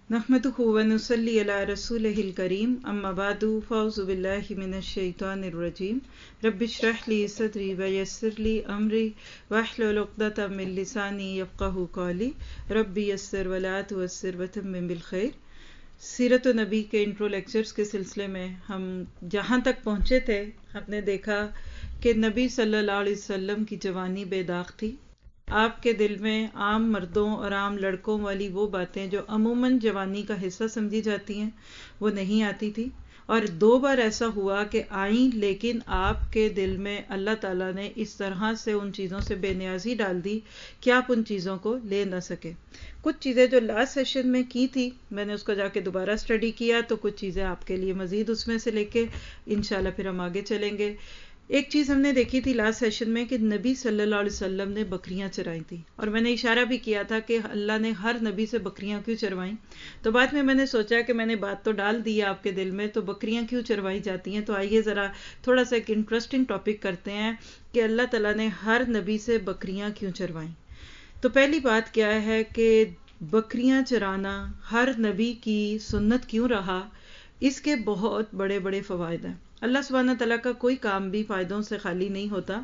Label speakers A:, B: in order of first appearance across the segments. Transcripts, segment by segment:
A: نحمدہ ونصلی علی رسولہ الکریم اما بعد فاعوذ باللہ من الشیطان الرجیم رب اشرح لی صدری ویسر لی امری واحلل عقدۃ من لسانی یفقہوا قولی رب یسر ولا تعسر وتمم بالخیر۔ سیرت النبی کے انٹرو لیکچرز کے سلسلے میں ہم جہاں تک پہنچے تھے ہم نے دیکھا کہ نبی صلی اللہ علیہ وسلم کی جوانی بے داغ تھی۔ آپ کے دل میں عام مردوں اور عام لڑکوں والی وہ باتیں جو عموماً جوانی کا حصہ سمجھی جاتی ہیں وہ نہیں آتی تھی، اور 2 بار ایسا ہوا کہ آئیں، لیکن آپ کے دل میں اللہ تعالیٰ نے اس طرح سے ان چیزوں سے بے نیازی ڈال دی کہ آپ ان چیزوں کو لے نہ سکے۔ کچھ چیزیں جو لاسٹ سیشن میں کی تھی میں نے اس کو جا کے دوبارہ اسٹڈی کیا، تو کچھ چیزیں آپ کے لیے مزید اس میں سے لے کے انشاءاللہ پھر ہم آگے چلیں گے۔ ایک چیز ہم نے دیکھی تھی لاسٹ سیشن میں کہ نبی صلی اللہ علیہ وسلم نے بکریاں چرائی تھی، اور میں نے اشارہ بھی کیا تھا کہ اللہ نے ہر نبی سے بکریاں کیوں چروائیں۔ تو بعد میں نے سوچا کہ میں نے بات تو ڈال دی ہے آپ کے دل میں، تو بکریاں کیوں چروائی جاتی ہیں، تو آئیے ذرا تھوڑا سا ایک انٹرسٹنگ ٹاپک کرتے ہیں کہ اللہ تعالیٰ نے ہر نبی سے بکریاں کیوں چروائیں۔ تو پہلی بات کیا ہے کہ بکریاں چرانا ہر نبی کی سنت کیوں رہا، اس کے بہت بڑے بڑے فوائد ہیں۔ اللہ سبحانہ تعالیٰ کا کوئی کام بھی فائدوں سے خالی نہیں ہوتا۔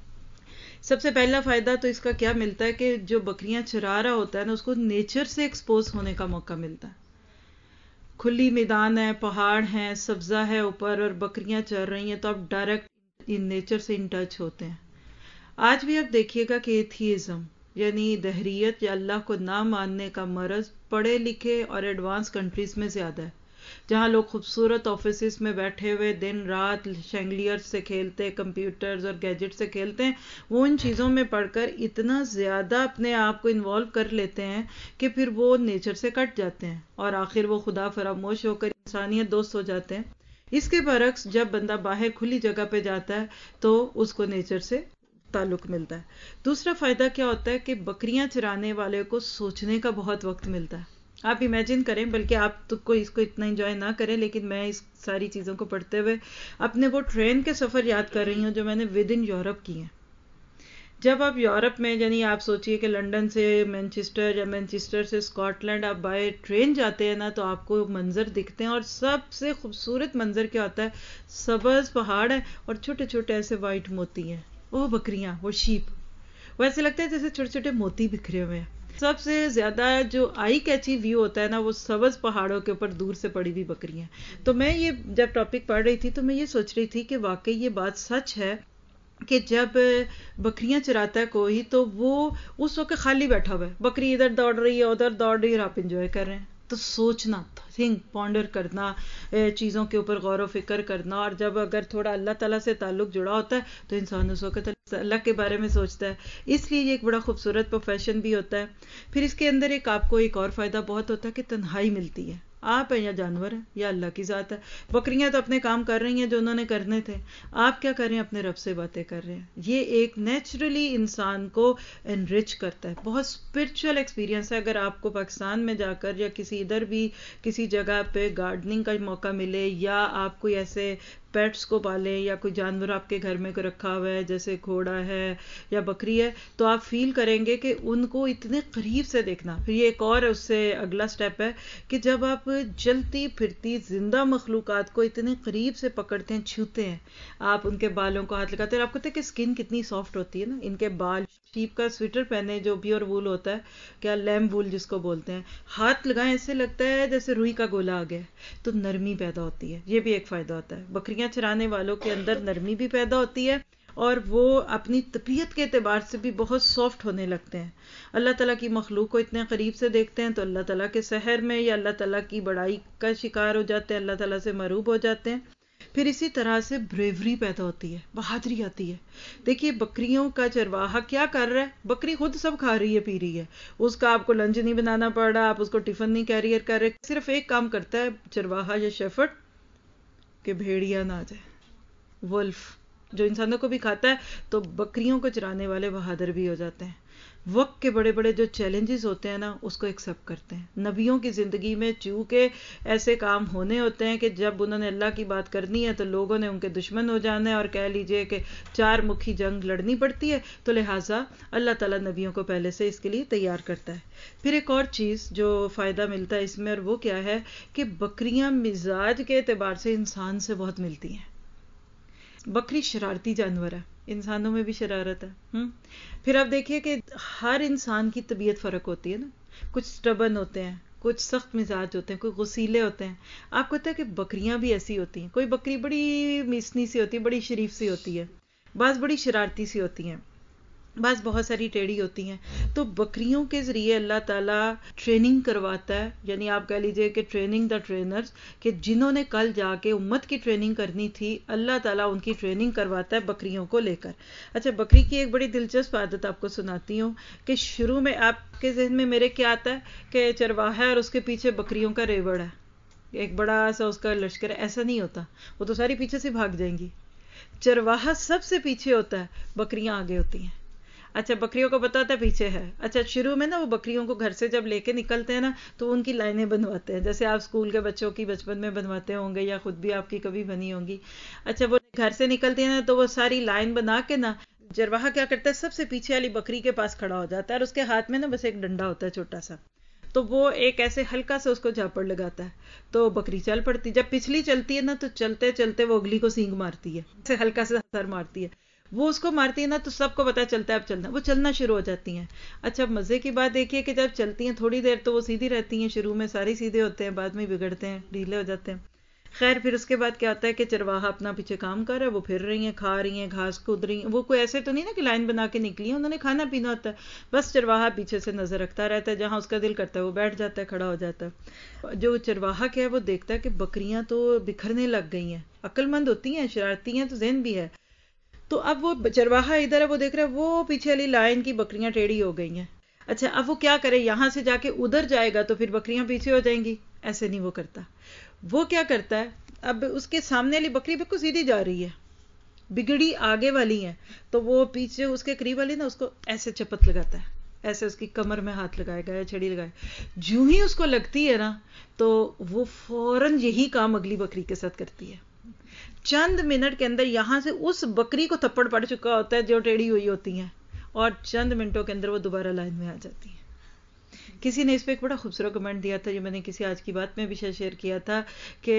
A: سب سے پہلا فائدہ تو اس کا کیا ملتا ہے کہ جو بکریاں چرا رہا ہوتا ہے نا، اس کو نیچر سے ایکسپوز ہونے کا موقع ملتا ہے۔ کھلی میدان ہے، پہاڑ ہیں، سبزہ ہے اوپر، اور بکریاں چر رہی ہیں، تو آپ ڈائریکٹ ان نیچر سے ان ٹچ ہوتے ہیں۔ آج بھی آپ دیکھیے گا کہ ایتھیزم یعنی دہریت یا اللہ کو نہ ماننے کا مرض پڑھے لکھے اور ایڈوانس کنٹریز میں زیادہ ہے، جہاں لوگ خوبصورت آفیسز میں بیٹھے ہوئے دن رات شینگلیئر سے کھیلتے، کمپیوٹرز اور گیجٹ سے کھیلتے ہیں، وہ ان چیزوں میں پڑھ کر اتنا زیادہ اپنے آپ کو انوالو کر لیتے ہیں کہ پھر وہ نیچر سے کٹ جاتے ہیں، اور آخر وہ خدا فراموش ہو کر انسانیت دوست ہو جاتے ہیں۔ اس کے برعکس جب بندہ باہر کھلی جگہ پہ جاتا ہے تو اس کو نیچر سے تعلق ملتا ہے۔ دوسرا فائدہ کیا ہوتا ہے کہ بکریاں چرانے والے کو سوچنے کا بہت وقت ملتا ہے۔ آپ امیجن کریں، بلکہ آپ تو کوئی اس کو اتنا انجوائے نہ کریں، لیکن میں اس ساری چیزوں کو پڑھتے ہوئے اپنے وہ ٹرین کے سفر یاد کر رہی ہوں جو میں نے ود ان یورپ کی ہیں۔ جب آپ یورپ میں یعنی آپ سوچئے کہ لنڈن سے مینچسٹر یا مینچسٹر سے اسکاٹ لینڈ آپ بائی ٹرین جاتے ہیں نا، تو آپ کو منظر دکھتے ہیں، اور سب سے خوبصورت منظر کیا ہوتا ہے، سبز پہاڑ ہے اور چھوٹے چھوٹے ایسے وائٹ موتی ہیں، وہ بکریاں، وہ شیپ، وہ ایسے لگتا ہے جیسے چھوٹے چھوٹے موتی بکھرے ہوئے ہیں۔ سب سے زیادہ جو آئی کیچی ویو ہوتا ہے نا، وہ سبز پہاڑوں کے اوپر دور سے پڑی ہوئی بکریاں۔ تو میں یہ جب ٹاپک پڑھ رہی تھی تو میں یہ سوچ رہی تھی کہ واقعی یہ بات سچ ہے کہ جب بکریاں چراتا ہے کوئی تو وہ اس وقت خالی بیٹھا ہوا ہے، بکری ادھر دوڑ رہی ہے ادھر دوڑ رہی ہے اور آپ انجوائے کر رہے ہیں۔ تو سوچنا، تھنک، پونڈر کرنا، چیزوں کے اوپر غور و فکر کرنا، اور جب اگر تھوڑا اللہ تعالیٰ سے تعلق جڑا ہوتا ہے تو انسان اس وقت اللہ کے بارے میں سوچتا ہے۔ اس لیے یہ ایک بڑا خوبصورت پروفیشن بھی ہوتا ہے۔ پھر اس کے اندر آپ کو ایک اور فائدہ بہت ہوتا ہے کہ تنہائی ملتی ہے۔ آپ ہیں یا جانور ہیں یا اللہ کی ذات ہے۔ بکریاں تو اپنے کام کر رہی ہیں جو انہوں نے کرنے تھے، آپ کیا کر رہے ہیں، اپنے رب سے باتیں کر رہے ہیں۔ یہ ایک نیچرلی انسان کو انرچ کرتا ہے، بہت اسپرچل ایکسپیرینس ہے۔ اگر آپ کو پاکستان میں جا کر یا کسی ادھر بھی کسی جگہ پہ گارڈننگ کا موقع ملے، یا آپ کوئی ایسے پیٹس کو پالیں یا کوئی جانور آپ کے گھر میں کوئی رکھا ہوا ہے جیسے گھوڑا ہے یا بکری ہے، تو آپ فیل کریں گے کہ ان کو اتنے قریب سے دیکھنا۔ پھر یہ ایک اور اس سے اگلا سٹیپ ہے کہ جب آپ چلتی پھرتی زندہ مخلوقات کو اتنے قریب سے پکڑتے ہیں، چھوتے ہیں، آپ ان کے بالوں کو ہاتھ لگاتے ہیں، اور آپ کو پتہ ہے کہ اسکن کتنی سافٹ ہوتی ہے نا، ان کے بال، شیپ کا سویٹر پہنے جو پیور وول ہوتا ہے، کیا لیمب وول جس کو بولتے ہیں، ہاتھ لگائیں ایسے لگتا ہے جیسے روئی کا گولا آ گیا، تو نرمی پیدا ہوتی ہے۔ یہ بھی ایک فائدہ ہوتا ہے، بکریاں چرانے والوں کے اندر نرمی بھی پیدا ہوتی ہے، اور وہ اپنی طبیعت کے اعتبار سے بھی بہت سافٹ ہونے لگتے ہیں۔ اللہ تعالیٰ کی مخلوق کو اتنے قریب سے دیکھتے ہیں تو اللہ تعالیٰ کے سحر میں یا اللہ تعالیٰ کی بڑائی کا شکار ہو جاتے ہیں، اللہ تعالیٰ سے مروب ہو جاتے ہیں۔ پھر اسی طرح سے بریوری پیدا ہوتی ہے، بہادری آتی ہے۔ دیکھیے بکریوں کا چرواہا کیا کر رہا ہے، بکری خود سب کھا رہی ہے، پی رہی ہے، اس کا آپ کو لنچ نہیں بنانا پڑ رہا، آپ اس کو ٹفن نہیں کیریئر کر رہے، صرف ایک کام کرتا ہے چرواہا یا شیفرڈ کہ بھیڑیا نہ آ جائے، ولف، جو انسانوں کو بھی کھاتا ہے. تو بکریوں کو چرانے والے بہادر بھی ہو جاتے ہیں. وقت کے بڑے بڑے جو چیلنجز ہوتے ہیں نا اس کو ایکسیپٹ کرتے ہیں. نبیوں کی زندگی میں چونکہ ایسے کام ہونے ہوتے ہیں کہ جب انہوں نے اللہ کی بات کرنی ہے تو لوگوں نے ان کے دشمن ہو جانا ہے اور کہہ لیجئے کہ 4 مکھی جنگ لڑنی پڑتی ہے, تو لہٰذا اللہ تعالیٰ نبیوں کو پہلے سے اس کے لیے تیار کرتا ہے. پھر ایک اور چیز جو فائدہ ملتا ہے اس میں, اور وہ کیا ہے کہ بکریاں مزاج کے اعتبار سے انسان سے بہت ملتی ہیں. بکری شرارتی جانور ہے, انسانوں میں بھی شرارت ہے. پھر آپ دیکھیے کہ ہر انسان کی طبیعت فرق ہوتی ہے نا. کچھ سٹبن ہوتے ہیں, کچھ سخت مزاج ہوتے ہیں, کوئی غصیلے ہوتے ہیں. آپ کو پتہ ہے کہ بکریاں بھی ایسی ہوتی ہیں. کوئی بکری بڑی میسنی سی ہوتی ہے, بڑی شریف سی ہوتی ہے, بعض بڑی شرارتی سی ہوتی ہیں, بعض بہت ساری ٹیڑھی ہوتی ہیں. تو بکریوں کے ذریعے اللہ تعالیٰ ٹریننگ کرواتا ہے, یعنی آپ کہہ لیجئے کہ ٹریننگ دا ٹرینرز, کہ جنہوں نے کل جا کے امت کی ٹریننگ کرنی تھی اللہ تعالیٰ ان کی ٹریننگ کرواتا ہے بکریوں کو لے کر. اچھا, بکری کی ایک بڑی دلچسپ عادت آپ کو سناتی ہوں کہ شروع میں آپ کے ذہن میں میرے کیا آتا ہے کہ چرواہا ہے اور اس کے پیچھے بکریوں کا ریوڑ ہے, ایک بڑا سا اس کا لشکر ہے. ایسا نہیں ہوتا, وہ تو ساری پیچھے سے بھاگ جائیں گی. چرواہا سب سے پیچھے ہوتا ہے, بکریاں آگے ہوتی ہیں. اچھا, بکریوں کو پتا ہوتا ہے پیچھے ہے. اچھا, شروع میں نا وہ بکریوں کو گھر سے جب لے کے نکلتے ہیں نا تو ان کی لائنیں بنواتے ہیں, جیسے آپ اسکول کے بچوں کی بچپن میں بنواتے ہوں گے یا خود بھی آپ کی کبھی بنی ہوں گی. اچھا, وہ گھر سے نکلتے ہیں نا تو وہ ساری لائن بنا کے نا چرواہا کیا کرتا ہے, سب سے پیچھے والی بکری کے پاس کھڑا ہو جاتا ہے اور اس کے ہاتھ میں نا بس ایک ڈنڈا ہوتا ہے چھوٹا سا, تو وہ ایک ایسے ہلکا سے اس کو جھاپڑ لگاتا ہے تو بکری چل پڑتی. جب پچھلی چلتی ہے نا تو چلتے چلتے وہ اگلی کو سینگ مارتی ہے, ایسے ہلکا سے سر مارتی ہے. وہ اس کو مارتی ہے نا تو سب کو پتا چلتا ہے اب چلنا, وہ چلنا شروع ہو جاتی ہیں. اچھا, مزے کی بات دیکھیے کہ جب چلتی ہیں تھوڑی دیر تو وہ سیدھی رہتی ہیں, شروع میں ساری سیدھے ہوتے ہیں, بعد میں بگڑتے ہیں, ڈھیلے ہو جاتے ہیں. خیر, پھر اس کے بعد کیا ہوتا ہے کہ چرواہا اپنا پیچھے کام کر رہا ہے, وہ پھر رہی ہیں, کھا رہی ہیں, گھاس کود رہی ہیں. وہ کوئی ایسے تو نہیں نا کہ لائن بنا کے نکلی ہیں, انہوں نے کھانا پینا ہوتا ہے. بس چرواہا پیچھے سے نظر رکھتا رہتا ہے, جہاں اس کا دل کرتا ہے وہ بیٹھ جاتا ہے, کھڑا ہو جاتا ہے. جو چرواہا کیا ہے وہ دیکھتا ہے کہ بکریاں تو بکھرنے لگ گئی ہیں, عقل مند ہوتی ہیں, شرارتی ہیں, تو ذہن بھی ہے. تو اب وہ چرواہا ادھر ہے, وہ دیکھ رہا ہے وہ پیچھے والی لائن کی بکریاں ٹیڑھی ہو گئی ہیں. اچھا, اب وہ کیا کرے, یہاں سے جا کے ادھر جائے گا تو پھر بکریاں پیچھے ہو جائیں گی. ایسے نہیں وہ کرتا. وہ کیا کرتا ہے, اب اس کے سامنے والی بکری بالکل سیدھی جا رہی ہے, بگڑی آگے والی ہے, تو وہ پیچھے اس کے قریب والی نا اس کو ایسے چپت لگاتا ہے, ایسے اس کی کمر میں ہاتھ لگائے گا یا چھڑی لگائے. جو ہی اس کو لگتی ہے نا تو وہ فوراً یہی کام اگلی بکری کے ساتھ کرتی ہے. چند منٹ کے اندر یہاں سے اس بکری کو تھپڑ پڑ چکا ہوتا ہے جو ٹیڑھی ہوئی ہوتی ہیں, اور چند منٹوں کے اندر وہ دوبارہ لائن میں آ جاتی ہیں. کسی نے اس پہ ایک بڑا خوبصورت کمنٹ دیا تھا, جو میں نے کسی آج کی بات میں بھی شیئر کیا تھا, کہ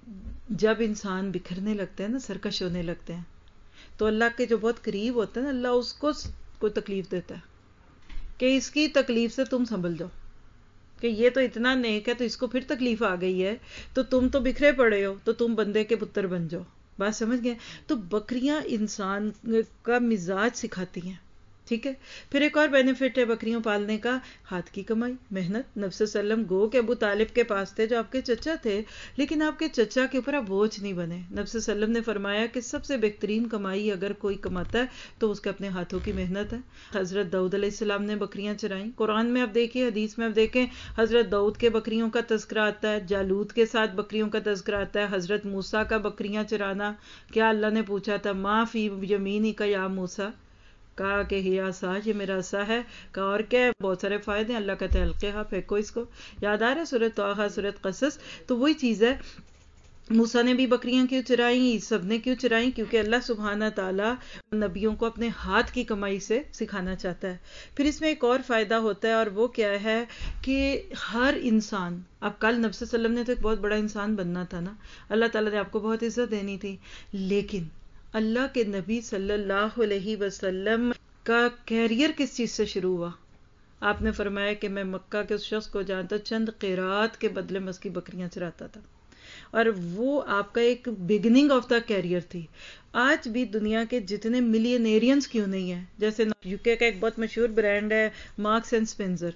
A: جب انسان بکھرنے لگتے ہیں نا, سرکش ہونے لگتے ہیں, تو اللہ کے جو بہت قریب ہوتے ہیں نا, اللہ اس کو کوئی تکلیف دیتا ہے کہ اس کی تکلیف سے تم سنبھل جاؤ, کہ یہ تو اتنا نیک ہے تو اس کو پھر تکلیف آ گئی ہے, تو تم تو بکھرے پڑے ہو, تو تم بندے کے پتر بن جاؤ. بات سمجھ گئے؟ تو بکریاں انسان کا مزاج سکھاتی ہیں. ٹھیک ہے. پھر ایک اور بینیفٹ ہے بکریوں پالنے کا, ہاتھ کی کمائی, محنت. نبی صلی اللہ علیہ وسلم گو کہ ابو طالب کے پاس تھے جو آپ کے چچا تھے, لیکن آپ کے چچا کے اوپر آپ بوجھ نہیں بنے. نبی صلی اللہ علیہ وسلم نے فرمایا کہ سب سے بہترین کمائی اگر کوئی کماتا ہے تو اس کے اپنے ہاتھوں کی محنت ہے. حضرت داؤد علیہ السلام نے بکریاں چرائیں. قرآن میں آپ دیکھیں, حدیث میں آپ دیکھیں, حضرت داؤد کے بکریوں کا تذکرہ آتا ہے, جالوت کے ساتھ بکریوں کا تذکرہ آتا ہے, حضرت موسیٰ کا بکریاں چرانا. کیا اللہ نے پوچھا تھا, ما فی یمینک یا موسیٰ, کہا کہ ہی عصا, یہ میرا عصا ہے. کہا اور کیا ہے, بہت سارے فائدے ہیں. اللہ کہتے ہیں القیہا, پھینکو اس کو. یاد آ رہا ہے سورۃ طٰہٰ, سورۃ قصص؟ تو وہی چیز ہے. موسیٰ نے بھی بکریاں کیوں چرائیں, سب نے کیوں چرائیں, کیونکہ اللہ سبحانہ تعالیٰ نبیوں کو اپنے ہاتھ کی کمائی سے سکھانا چاہتا ہے. پھر اس میں ایک اور فائدہ ہوتا ہے, اور وہ کیا ہے کہ ہر انسان, اب کل نبی صلی اللہ علیہ وسلم نے تو ایک بہت بڑا انسان بننا تھا نا, اللہ تعالیٰ نے آپ کو بہت عزت دینی تھی, لیکن اللہ کے نبی صلی اللہ علیہ وسلم کا کیریئر کس چیز سے شروع ہوا؟ آپ نے فرمایا کہ میں مکہ کے اس شخص کو جانتا, چند قیرات کے بدلے میں اس کی بکریاں چراتا تھا, اور وہ آپ کا ایک بگننگ آف دا کیریئر تھی. آج بھی دنیا کے جتنے ملینیرینز کیوں نہیں ہیں, جیسے یوکے کا ایک بہت مشہور برانڈ ہے مارکس اینڈ اسپنسر,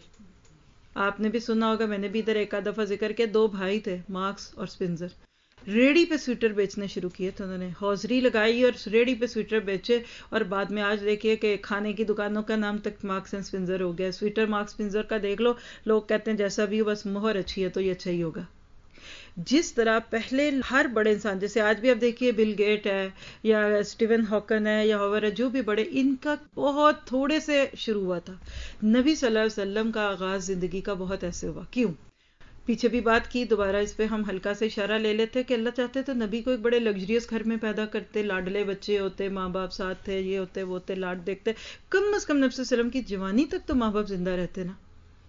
A: آپ نے بھی سنا ہوگا, میں نے بھی ادھر ایک آدھ دفعہ ذکر کیا, 2 بھائی تھے مارکس اور اسپنسر, ریڑھی پہ سویٹر بیچنے شروع کیے تھے. انہوں نے حوضری لگائی اور ریڑھی پہ سویٹر بیچے, اور بعد میں آج دیکھیے کہ کھانے کی دکانوں کا نام تک مارکس اینڈ اسپنسر ہو گیا. سویٹر مارکس اسپنسر کا دیکھ لو, لوگ کہتے ہیں جیسا بھی ہو, بس مہر اچھی ہے تو یہ اچھا ہی ہوگا. جس طرح پہلے ہر بڑے انسان، جیسے آج بھی آپ دیکھیے بل گیٹ ہے یا اسٹیون ہاکن ہے یا ہوور ہے، جو بھی بڑے، ان کا بہت تھوڑے سے شروع ہوا تھا. نبی صلی اللہ علیہ وسلم کا آغاز زندگی کا بہت ایسے ہوا. کیوں؟ پیچھے بھی بات کی، دوبارہ اس پہ ہم ہلکا سے اشارہ لے لیتے کہ اللہ چاہتے تو نبی کو ایک بڑے لگژریس گھر میں پیدا کرتے، لاڈلے بچے ہوتے، ماں باپ ساتھ تھے، یہ ہوتے وہ ہوتے، لاڈ دیکھتے. کم از کم نبی صلی اللہ علیہ وسلم کی جوانی تک تو ماں باپ زندہ رہتے نا.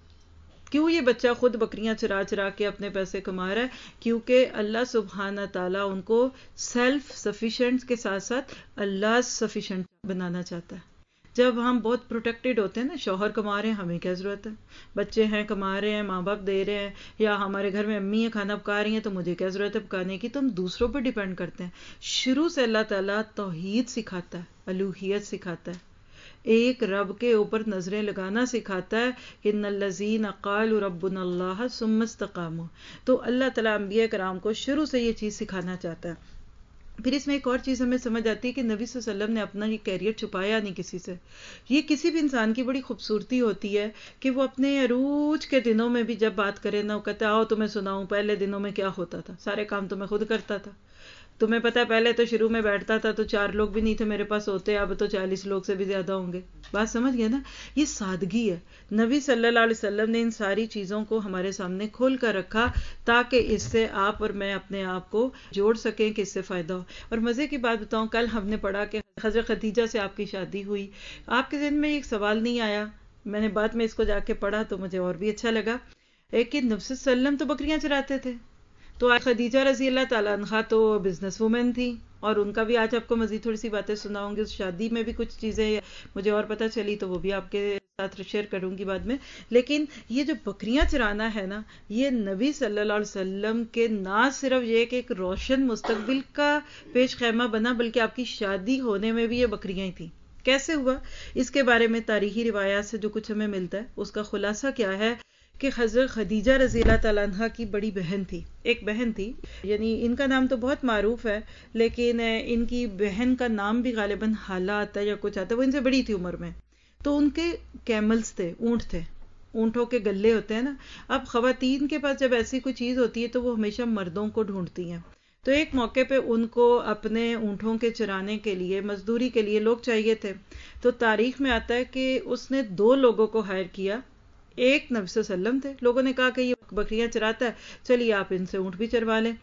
A: کیوں یہ بچہ خود بکریاں چرا چرا کے اپنے پیسے کما رہا ہے؟ کیونکہ اللہ سبحانہ تعالیٰ ان کو سیلف سفیشینٹ کے ساتھ ساتھ اللہ سفیشینٹ بنانا چاہتا ہے. جب ہم بہت پروٹیکٹڈ ہوتے ہیں نا، شوہر کما رہے ہیں، ہمیں کیا ضرورت ہے، بچے ہیں کما رہے ہیں، ماں باپ دے رہے ہیں، یا ہمارے گھر میں امی ہیں کھانا پکا رہی ہیں، تو مجھے کیا ضرورت ہے پکانے کی. تو ہم دوسروں پر ڈیپینڈ کرتے ہیں. شروع سے اللہ تعالیٰ توحید سکھاتا ہے، الوہیت سکھاتا ہے، ایک رب کے اوپر نظریں لگانا سکھاتا ہے. ان الذین قالوا ربنا اللہ ثم استقاموا. تو اللہ تعالیٰ انبیاء کرام کو شروع سے یہ چیز سکھانا چاہتا ہے. پھر اس میں ایک اور چیز ہمیں سمجھ آتی ہے کہ نبی صلی اللہ علیہ وسلم نے اپنا یہ کیریئر چھپایا نہیں کسی سے. یہ کسی بھی انسان کی بڑی خوبصورتی ہوتی ہے کہ وہ اپنے عروج کے دنوں میں بھی جب بات کرے نا، وہ کہتا ہے آؤ تمہیں سناؤں پہلے دنوں میں کیا ہوتا تھا، سارے کام تو میں خود کرتا تھا. تمہیں پتا ہے پہلے تو شروع میں بیٹھتا تھا تو 4 لوگ بھی نہیں تھے میرے پاس ہوتے، اب تو 40 لوگ سے بھی زیادہ ہوں گے. بات سمجھ گئے نا؟ یہ سادگی ہے. نبی صلی اللہ علیہ وسلم نے ان ساری چیزوں کو ہمارے سامنے کھول کر رکھا تاکہ اس سے آپ اور میں اپنے آپ کو جوڑ سکیں کہ اس سے فائدہ ہو. اور مزے کی بات بتاؤں، کل ہم نے پڑھا کہ حضرت خدیجہ سے آپ کی شادی ہوئی. آپ کے ذہن میں ایک سوال نہیں آیا؟ میں نے بعد میں اس کو جا کے پڑھا تو مجھے اور بھی اچھا لگا کہ نبی صلی اللہ علیہ وسلم تو بکریاں چراتے تھے، تو خدیجہ رضی اللہ تعالیٰ عنہا تو بزنس وومن تھی، اور ان کا بھی آج آپ کو مزید تھوڑی سی باتیں سناؤں گی. اس شادی میں بھی کچھ چیزیں مجھے اور پتہ چلی تو وہ بھی آپ کے ساتھ شیئر کروں گی بعد میں. لیکن یہ جو بکریاں چرانا ہے نا، یہ نبی صلی اللہ علیہ وسلم کے نہ صرف یہ کہ ایک روشن مستقبل کا پیش خیمہ بنا، بلکہ آپ کی شادی ہونے میں بھی یہ بکریاں ہی تھیں. کیسے ہوا؟ اس کے بارے میں تاریخی روایات سے جو کچھ ہمیں ملتا ہے اس کا خلاصہ کیا ہے کہ حضرت خدیجہ رضی اللہ تعالیٰ عنہ کی بڑی بہن تھی، ایک بہن تھی، یعنی ان کا نام تو بہت معروف ہے لیکن ان کی بہن کا نام بھی غالباً حالہ آتا ہے یا کچھ آتا ہے. وہ ان سے بڑی تھی عمر میں. تو ان کے کیملز تھے، اونٹ تھے، اونٹوں کے گلے ہوتے ہیں نا. اب خواتین کے پاس جب ایسی کوئی چیز ہوتی ہے تو وہ ہمیشہ مردوں کو ڈھونڈتی ہیں. تو ایک موقع پہ ان کو اپنے اونٹوں کے چرانے کے لیے، مزدوری کے لیے لوگ چاہیے تھے. تو تاریخ میں آتا ہے کہ اس نے 2 لوگوں کو ہائر کیا. ایک نبی صلی اللہ علیہ وسلم تھے، لوگوں نے کہا کہ یہ بکریاں چراتا ہے، چلیے آپ ان سے اونٹ بھی چروا لیں.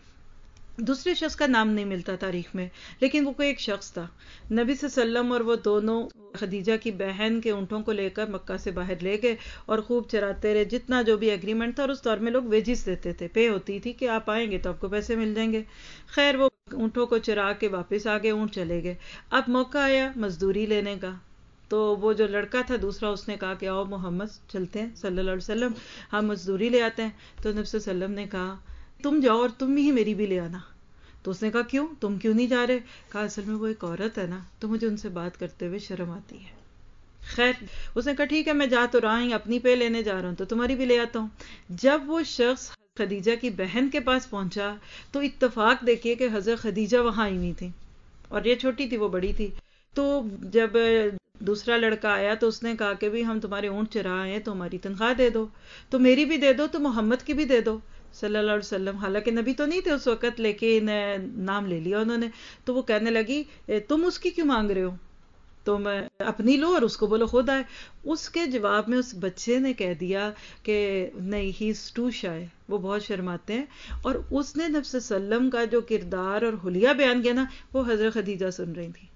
A: دوسرے شخص کا نام نہیں ملتا تاریخ میں، لیکن وہ کوئی ایک شخص تھا. نبی صلی اللہ علیہ وسلم اور وہ دونوں خدیجہ کی بہن کے اونٹوں کو لے کر مکہ سے باہر لے گئے اور خوب چراتے رہے، جتنا جو بھی ایگریمنٹ تھا. اور اس دور میں لوگ ویجز دیتے تھے، پے ہوتی تھی کہ آپ آئیں گے تو آپ کو پیسے مل جائیں گے. خیر وہ اونٹوں کو چرا کے واپس آ گئے، اونٹ چلے گئے. اب موقع آیا مزدوری لینے کا. تو وہ جو لڑکا تھا دوسرا، اس نے کہا کہ آؤ محمد چلتے ہیں صلی اللہ علیہ وسلم، ہم مزدوری لے آتے ہیں. تو نبی صلی اللہ علیہ وسلم نے کہا تم جاؤ اور تم ہی میری بھی لے آنا. تو اس نے کہا کیوں، تم کیوں نہیں جا رہے؟ کہا اصل میں وہ ایک عورت ہے نا تو مجھے ان سے بات کرتے ہوئے شرم آتی ہے. خیر اس نے کہا ٹھیک ہے میں جا تو رہا ہوں، اپنی پہ لینے جا رہا ہوں تو تمہاری بھی لے آتا ہوں. جب وہ شخص خدیجہ کی بہن کے پاس پہنچا تو اتفاق دیکھیے کہ حضرت خدیجہ وہاں ہی نہیں تھی، اور یہ چھوٹی تھی وہ بڑی تھی. تو جب دوسرا لڑکا آیا تو اس نے کہا کہ بھی ہم تمہارے اونٹ چرا ہیں تو ہماری تنخواہ دے دو، تو میری بھی دے دو، تو محمد کی بھی دے دو صلی اللہ علیہ وسلم. حالانکہ نبی تو نہیں تھے اس وقت لیکن نام لے لیا انہوں نے. تو وہ کہنے لگی تم اس کی کیوں مانگ رہے ہو، تم اپنی لو اور اس کو بولو خود آئے. اس کے جواب میں اس بچے نے کہہ دیا کہ نہیں، ہی از ٹو شائے، وہ بہت شرماتے ہیں. اور اس نے نبی صلی اللہ علیہ وسلم کا جو کردار اور حلیہ بیان کیا نا، وہ حضرت خدیجہ سن رہی تھی.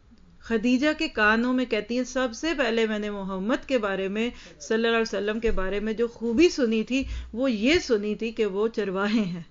A: خدیجہ کے کانوں میں کہتی ہیں سب سے پہلے میں نے محمد کے بارے میں صلی اللہ علیہ وسلم کے بارے میں جو خوبی سنی تھی وہ یہ سنی تھی کہ وہ چرواہے ہیں.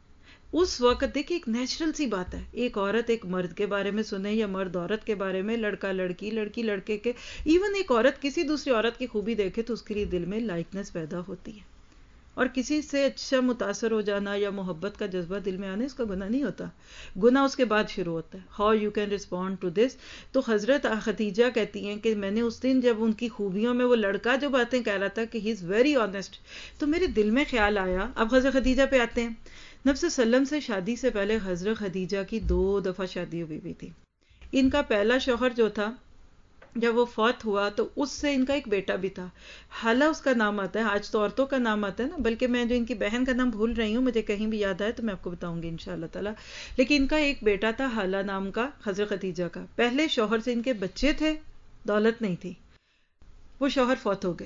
A: اس وقت دیکھیں ایک نیچرل سی بات ہے، ایک عورت ایک مرد کے بارے میں سنے یا مرد عورت کے بارے میں، لڑکا لڑکی، لڑکی لڑکے کے، ایون ایک عورت کسی دوسری عورت کی خوبی دیکھے تو اس کے لیے دل میں لائکنس پیدا ہوتی ہے. اور کسی سے اچھا متاثر ہو جانا یا محبت کا جذبہ دل میں آنا، اس کا گناہ نہیں ہوتا. گناہ اس کے بعد شروع ہوتا ہے. How you can respond to this. تو حضرت خدیجہ کہتی ہیں کہ میں نے اس دن جب ان کی خوبیوں میں وہ لڑکا جو باتیں کہہ رہا تھا کہ ہی از ویری آنیسٹ، تو میرے دل میں خیال آیا. اب حضرت خدیجہ پہ آتے ہیں. نبی صلی اللہ علیہ وسلم سے شادی سے پہلے حضرت خدیجہ کی 2 دفعہ شادی ہوئی تھی. ان کا پہلا شوہر جو تھا جب وہ فوت ہوا تو اس سے ان کا ایک بیٹا بھی تھا، حالہ اس کا نام آتا ہے، آج تو عورتوں کا نام آتا ہے نا، بلکہ میں جو ان کی بہن کا نام بھول رہی ہوں، مجھے کہیں بھی یاد آئے تو میں آپ کو بتاؤں گی انشاءاللہ تعالی. لیکن ان کا ایک بیٹا تھا حالہ نام کا، حضرت خدیجہ کا. پہلے شوہر سے ان کے بچے تھے، دولت نہیں تھی، وہ شوہر فوت ہو گئے.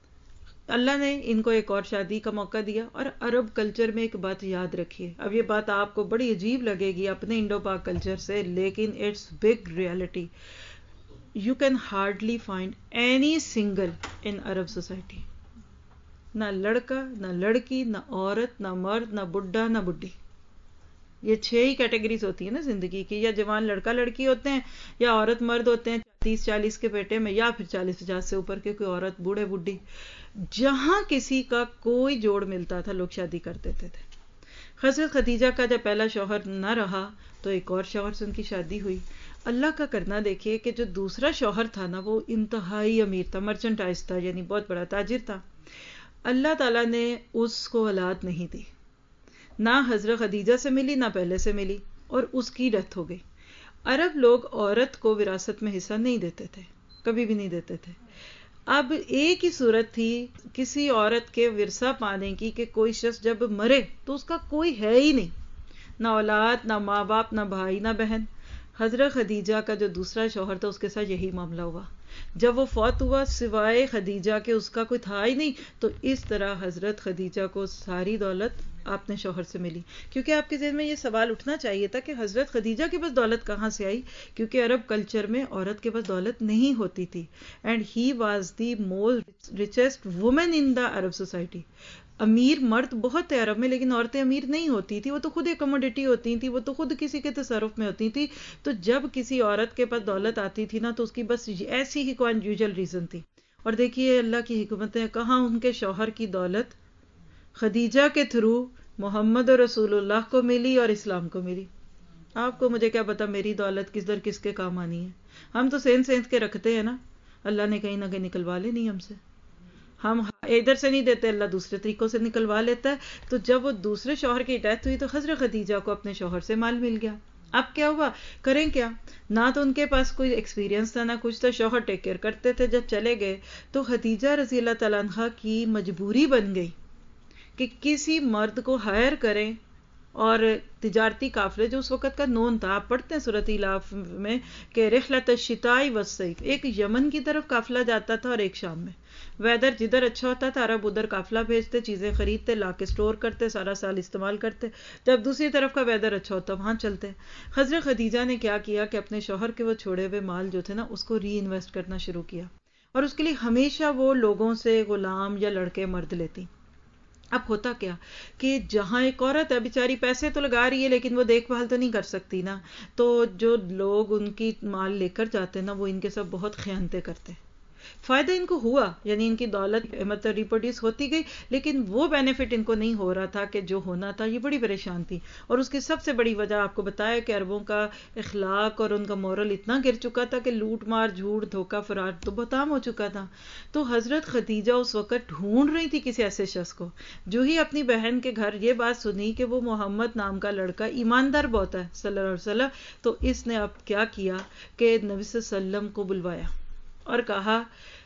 A: اللہ نے ان کو ایک اور شادی کا موقع دیا. اور عرب کلچر میں ایک بات یاد رکھیے، اب یہ بات آپ کو بڑی عجیب لگے گی اپنے انڈو پاک کلچر سے، لیکن it's big reality. You can hardly find any single in Arab society. نہ لڑکا، نہ لڑکی، نہ عورت، نہ مرد، نہ بڈھا، نہ بڈھی. یہ 6 ہی کیٹیگریز ہوتی ہیں نا زندگی کی، یا جوان لڑکا لڑکی ہوتے ہیں، یا عورت مرد ہوتے ہیں 30-40 کے بیٹے میں، یا پھر 40-50 سے اوپر کے کوئی عورت بوڑھے بڈھی. جہاں کسی کا کوئی جوڑ ملتا تھا لوگ شادی کر دیتے تھے. حضرت خدیجہ کا جب پہلا شوہر نہ رہا تو ایک اور شوہر سے ان کی شادی ہوئی. اللہ کا کرنا دیکھیے کہ جو دوسرا شوہر تھا نا وہ انتہائی امیر تھا، مرچنٹائز تھا، یعنی بہت بڑا تاجر تھا. اللہ تعالیٰ نے اس کو اولاد نہیں دی، نہ حضرت خدیجہ سے ملی نہ پہلے سے ملی، اور اس کی ڈیتھ ہو گئی. عرب لوگ عورت کو وراثت میں حصہ نہیں دیتے تھے، کبھی بھی نہیں دیتے تھے. اب ایک ہی صورت تھی کسی عورت کے ورثہ پانے کی کہ کوئی شخص جب مرے تو اس کا کوئی ہے ہی نہیں، نہ اولاد، نہ ماں باپ، نہ بھائی، نہ بہن. حضرت خدیجہ کا جو دوسرا شوہر تھا اس کے ساتھ یہی معاملہ ہوا. جب وہ فوت ہوا سوائے خدیجہ کے اس کا کوئی تھا ہی نہیں. تو اس طرح حضرت خدیجہ کو ساری دولت اپنے شوہر سے ملی. کیونکہ آپ کے ذہن میں یہ سوال اٹھنا چاہیے تھا کہ حضرت خدیجہ کے پاس دولت کہاں سے آئی، کیونکہ عرب کلچر میں عورت کے پاس دولت نہیں ہوتی تھی. And he was the most richest woman in the Arab society. امیر مرد بہت ہے عرب میں، لیکن عورتیں امیر نہیں ہوتی تھی، وہ تو خود ایک کموڈٹی ہوتی تھی، وہ تو خود کسی کے تصرف میں ہوتی تھی. تو جب کسی عورت کے پاس دولت آتی تھی نا تو اس کی بس ایسی ہی کوئی انیوژل ریزن تھی. اور دیکھیے اللہ کی حکمتیں، کہاں ان کے شوہر کی دولت خدیجہ کے تھرو محمد رسول اللہ کو ملی اور اسلام کو ملی. آپ کو مجھے کیا پتا میری دولت کس کے کام آنی ہے. ہم تو سینت کے رکھتے ہیں نا، اللہ نے کہیں نہ کہیں نکلوا لینی ہم سے. ہم ادھر سے نہیں دیتے، اللہ دوسرے طریقوں سے نکلوا لیتا ہے. تو جب وہ دوسرے شوہر کی ڈیتھ ہوئی تو حضرت خدیجہ کو اپنے شوہر سے مال مل گیا. اب کیا ہوا، کریں کیا، نہ تو ان کے پاس کوئی ایکسپیرینس تھا نہ کچھ تھا، شوہر ٹیک کیئر کرتے تھے. جب چلے گئے تو خدیجہ رضی اللہ تعالیٰ عنہا کی مجبوری بن گئی کہ کسی مرد کو ہائر کریں. اور تجارتی قافلے جو اس وقت کا نون تھا، آپ پڑھتے ہیں سورۃ الاف میں کہ رحلۃ الشتاء والصیف، ایک یمن کی طرف قافلہ جاتا تھا اور ایک شام میں. ویدر جدھر اچھا ہوتا تھا عرب ادھر قافلہ بھیجتے، چیزیں خریدتے، لا کے سٹور کرتے، سارا سال استعمال کرتے. جب دوسری طرف کا ویدر اچھا ہوتا وہاں چلتے. حضرت خدیجہ نے کیا کیا کہ اپنے شوہر کے وہ چھوڑے ہوئے مال جو تھے نا اس کو ری انویسٹ کرنا شروع کیا، اور اس کے لیے ہمیشہ وہ لوگوں سے غلام یا لڑکے مرد لیتی. اب ہوتا کیا کہ جہاں ایک عورت ہے بیچاری پیسے تو لگا رہی ہے لیکن وہ دیکھ بھال تو نہیں کر سکتی نا، تو جو لوگ ان کی مال لے کر جاتے نا وہ ان کے ساتھ بہت خیانتیں کرتے. فائدہ ان کو ہوا، یعنی ان کی دولت مطلب ریپروڈیوس ہوتی گئی، لیکن وہ بینیفٹ ان کو نہیں ہو رہا تھا کہ جو ہونا تھا. یہ بڑی پریشان تھی. اور اس کی سب سے بڑی وجہ آپ کو بتایا کہ عربوں کا اخلاق اور ان کا مورل اتنا گر چکا تھا کہ لوٹ مار، جھوٹ، دھوکہ، فرار تو بہت عام ہو چکا تھا. تو حضرت خدیجہ اس وقت ڈھونڈ رہی تھی کسی ایسے شخص کو. جو ہی اپنی بہن کے گھر یہ بات سنی کہ وہ محمد نام کا لڑکا ایماندار بہت ہے صلی اللہ علیہ وسلم، تو اس نے اب کیا کیا کہ نبی صلی اللہ علیہ وسلم کو بلوایا اور کہا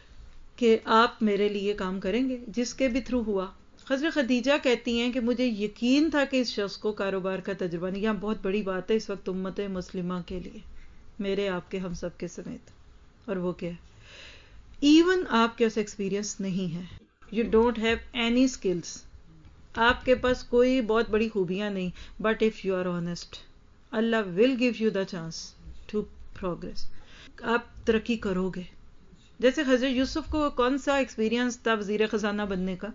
A: کہ آپ میرے لیے کام کریں گے، جس کے بھی تھرو ہوا. حضرت خدیجہ کہتی ہیں کہ مجھے یقین تھا کہ اس شخص کو کاروبار کا تجربہ نہیں. یہاں بہت بڑی بات ہے اس وقت امت مسلمہ کے لیے، میرے آپ کے ہم سب کے سمیت. اور وہ کیا ہے، ایون آپ کے پاس ایکسپیرینس نہیں ہے، you don't have any skills, آپ کے پاس کوئی بہت بڑی خوبیاں نہیں، but if you are honest اللہ will give you the chance to progress. آپ ترقی کرو گے. جیسے حضرت یوسف کو کون سا ایکسپیرینس تھا وزیر خزانہ بننے کا،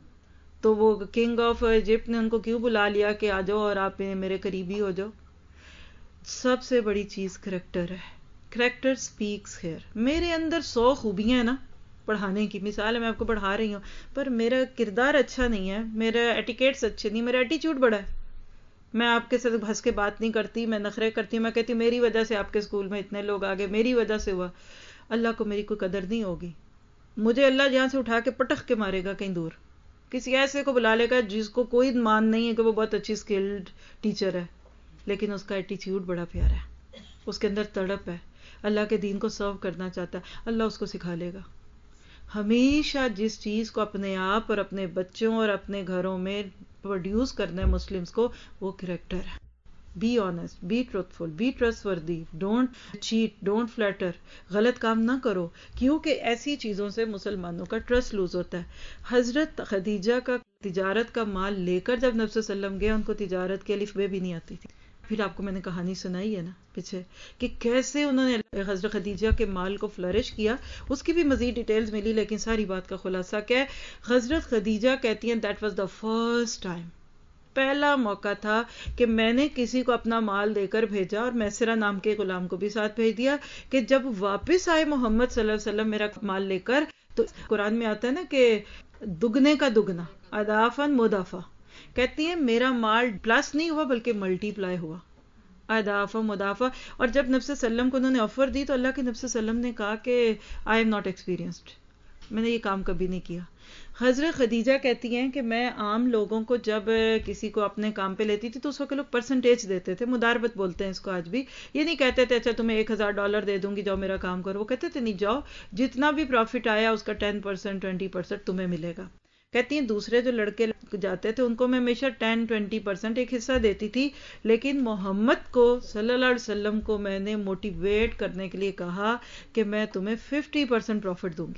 A: تو وہ کنگ آف ایجپٹ نے ان کو کیوں بلا لیا کہ آ جاؤ اور آپ میرے قریبی ہو جاؤ. سب سے بڑی چیز کریکٹر ہے. Character speaks here. میرے اندر 100 خوبیاں ہیں نا پڑھانے کی، مثال ہے میں آپ کو پڑھا رہی ہوں پر میرا کردار اچھا نہیں ہے، میرا ایٹیکیٹس اچھے نہیں، میرا ایٹیچیوڈ بڑا ہے، میں آپ کے ساتھ ہنس کے بات نہیں کرتی، میں نخرے کرتی ہوں، میں کہتی میری وجہ سے آپ کے اسکول میں اتنے لوگ آگے، میری وجہ سے ہوا. اللہ کو میری کوئی قدر نہیں ہوگی، مجھے اللہ یہاں سے اٹھا کے پٹخ کے مارے گا کہیں دور، کسی ایسے کو بلا لے گا جس کو کوئی مان نہیں ہے کہ وہ بہت اچھی اسکلڈ ٹیچر ہے، لیکن اس کا ایٹیچیوڈ بڑا پیارا ہے، اس کے اندر تڑپ ہے. اللہ کے دین کو سرو کرنا چاہتا ہے، اللہ اس کو سکھا لے گا. ہمیشہ جس چیز کو اپنے آپ اور اپنے بچوں اور اپنے گھروں میں پروڈیوس کرنا ہے مسلمز کو، وہ کریکٹر ہے. Be honest, be truthful, be trustworthy, don't cheat, don't flatter. غلط کام نہ کرو، کیونکہ ایسی چیزوں سے مسلمانوں کا ٹرسٹ لوز ہوتا ہے. حضرت خدیجہ کا تجارت کا مال لے کر جب نبی صلی اللہ علیہ وسلم گئے، ان کو تجارت کے الف بے بھی نہیں آتی تھی. پھر آپ کو میں نے کہانی سنائی ہے نا پیچھے، کہ کیسے انہوں نے حضرت خدیجہ کے مال کو فلرش کیا. اس کی بھی مزید ڈیٹیلز ملی، لیکن ساری بات کا خلاصہ کیا ہے؟ حضرت خدیجہ کہتی ہیں that was the first time, پہلا موقع تھا کہ میں نے کسی کو اپنا مال دے کر بھیجا، اور میسرہ نام کے غلام کو بھی ساتھ بھیج دیا، کہ جب واپس آئے محمد صلی اللہ علیہ وسلم میرا مال لے کر، تو قرآن میں آتا ہے نا کہ دگنے کا دگنا، اضافاً مضافہ. کہتی ہے میرا مال پلس نہیں ہوا بلکہ ملٹی پلائی ہوا، اضافہ مضافہ. اور جب نبی صلی اللہ علیہ وسلم کو انہوں نے آفر دی، تو اللہ کے نبی صلی اللہ علیہ وسلم نے کہا کہ آئی ایم ناٹ ایکسپیرینسڈ، میں نے یہ کام کبھی نہیں کیا. حضرت خدیجہ کہتی ہیں کہ میں عام لوگوں کو جب کسی کو اپنے کام پہ لیتی تھی تو اس وقت لوگ پرسنٹیج دیتے تھے، مداربت بولتے ہیں اس کو آج بھی. یہ نہیں کہتے تھے اچھا تمہیں $1000 دے دوں گی جاؤ میرا کام کرو، وہ کہتے تھے نہیں، جاؤ جتنا بھی پروفٹ آیا اس کا 10% 20% تمہیں ملے گا. کہتی ہیں دوسرے جو لڑکے جاتے تھے ان کو میں ہمیشہ 10-20% ایک حصہ دیتی تھی، لیکن محمد کو صلی اللہ علیہ وسلم کو میں نے موٹیویٹ کرنے کے لیے کہا کہ میں تمہیں 50% پروفٹ دوں گی.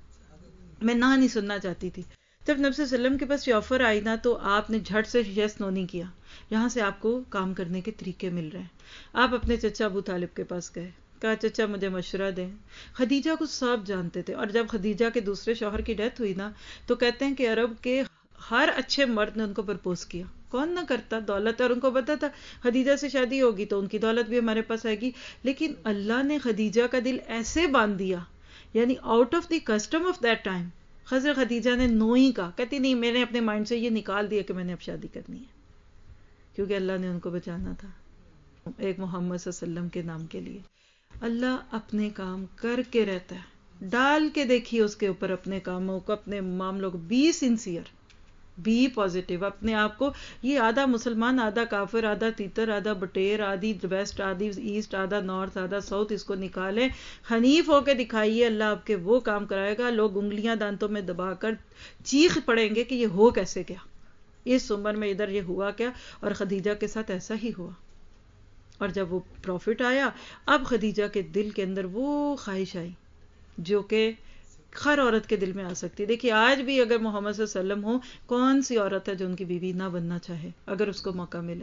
A: میں نہ نہیں سننا چاہتی تھی. جب نبی صلی اللہ علیہ وسلم کے پاس یہ آفر آئی نا، تو آپ نے جھٹ سے یس نو نہیں کیا. یہاں سے آپ کو کام کرنے کے طریقے مل رہے ہیں. آپ اپنے چچا ابو طالب کے پاس گئے، کہا چچا مجھے مشورہ دیں. خدیجہ کو سب جانتے تھے، اور جب خدیجہ کے دوسرے شوہر کی ڈیتھ ہوئی نا، تو کہتے ہیں کہ عرب کے ہر اچھے مرد نے ان کو پرپوز کیا. کون نہ کرتا، دولت، اور ان کو پتا تھا خدیجہ سے شادی ہوگی تو ان کی دولت بھی ہمارے پاس آئے گی. لیکن اللہ نے خدیجہ کا دل ایسے باندھ دیا، یعنی out of the custom of that time حضرت خدیجہ نے نو ہی کہا. کہتی نہیں، میں نے اپنے مائنڈ سے یہ نکال دیا کہ میں نے اب شادی کرنی ہے، کیونکہ اللہ نے ان کو بچانا تھا ایک محمد صلی اللہ علیہ وسلم کے نام کے لیے. اللہ اپنے کام کر کے رہتا ہے، ڈال کے دیکھیے اس کے اوپر اپنے کاموں کو، اپنے معاملوں کو. Be sincere, be positive. اپنے آپ کو، یہ آدھا مسلمان آدھا کافر، آدھا تیتر آدھا بٹیر، آدھی ویسٹ آدھی ایسٹ، آدھا نارتھ آدھا ساؤتھ، اس کو نکالیں، حنیف ہو کے دکھائیے، اللہ آپ کے وہ کام کرائے گا. لوگ انگلیاں دانتوں میں دبا کر چیخ پڑیں گے کہ یہ ہو کیسے گیا، اس عمر میں ادھر یہ ہوا کیا. اور خدیجہ کے ساتھ ایسا ہی ہوا. اور جب وہ پروفٹ آیا، اب خدیجہ کے دل کے اندر وہ خواہش آئی جو کہ ہر عورت کے دل میں آ سکتی ہے. دیکھیے آج بھی اگر محمد صلی اللہ علیہ وسلم ہو، کون سی عورت ہے جو ان کی بیوی نہ بننا چاہے اگر اس کو موقع ملے.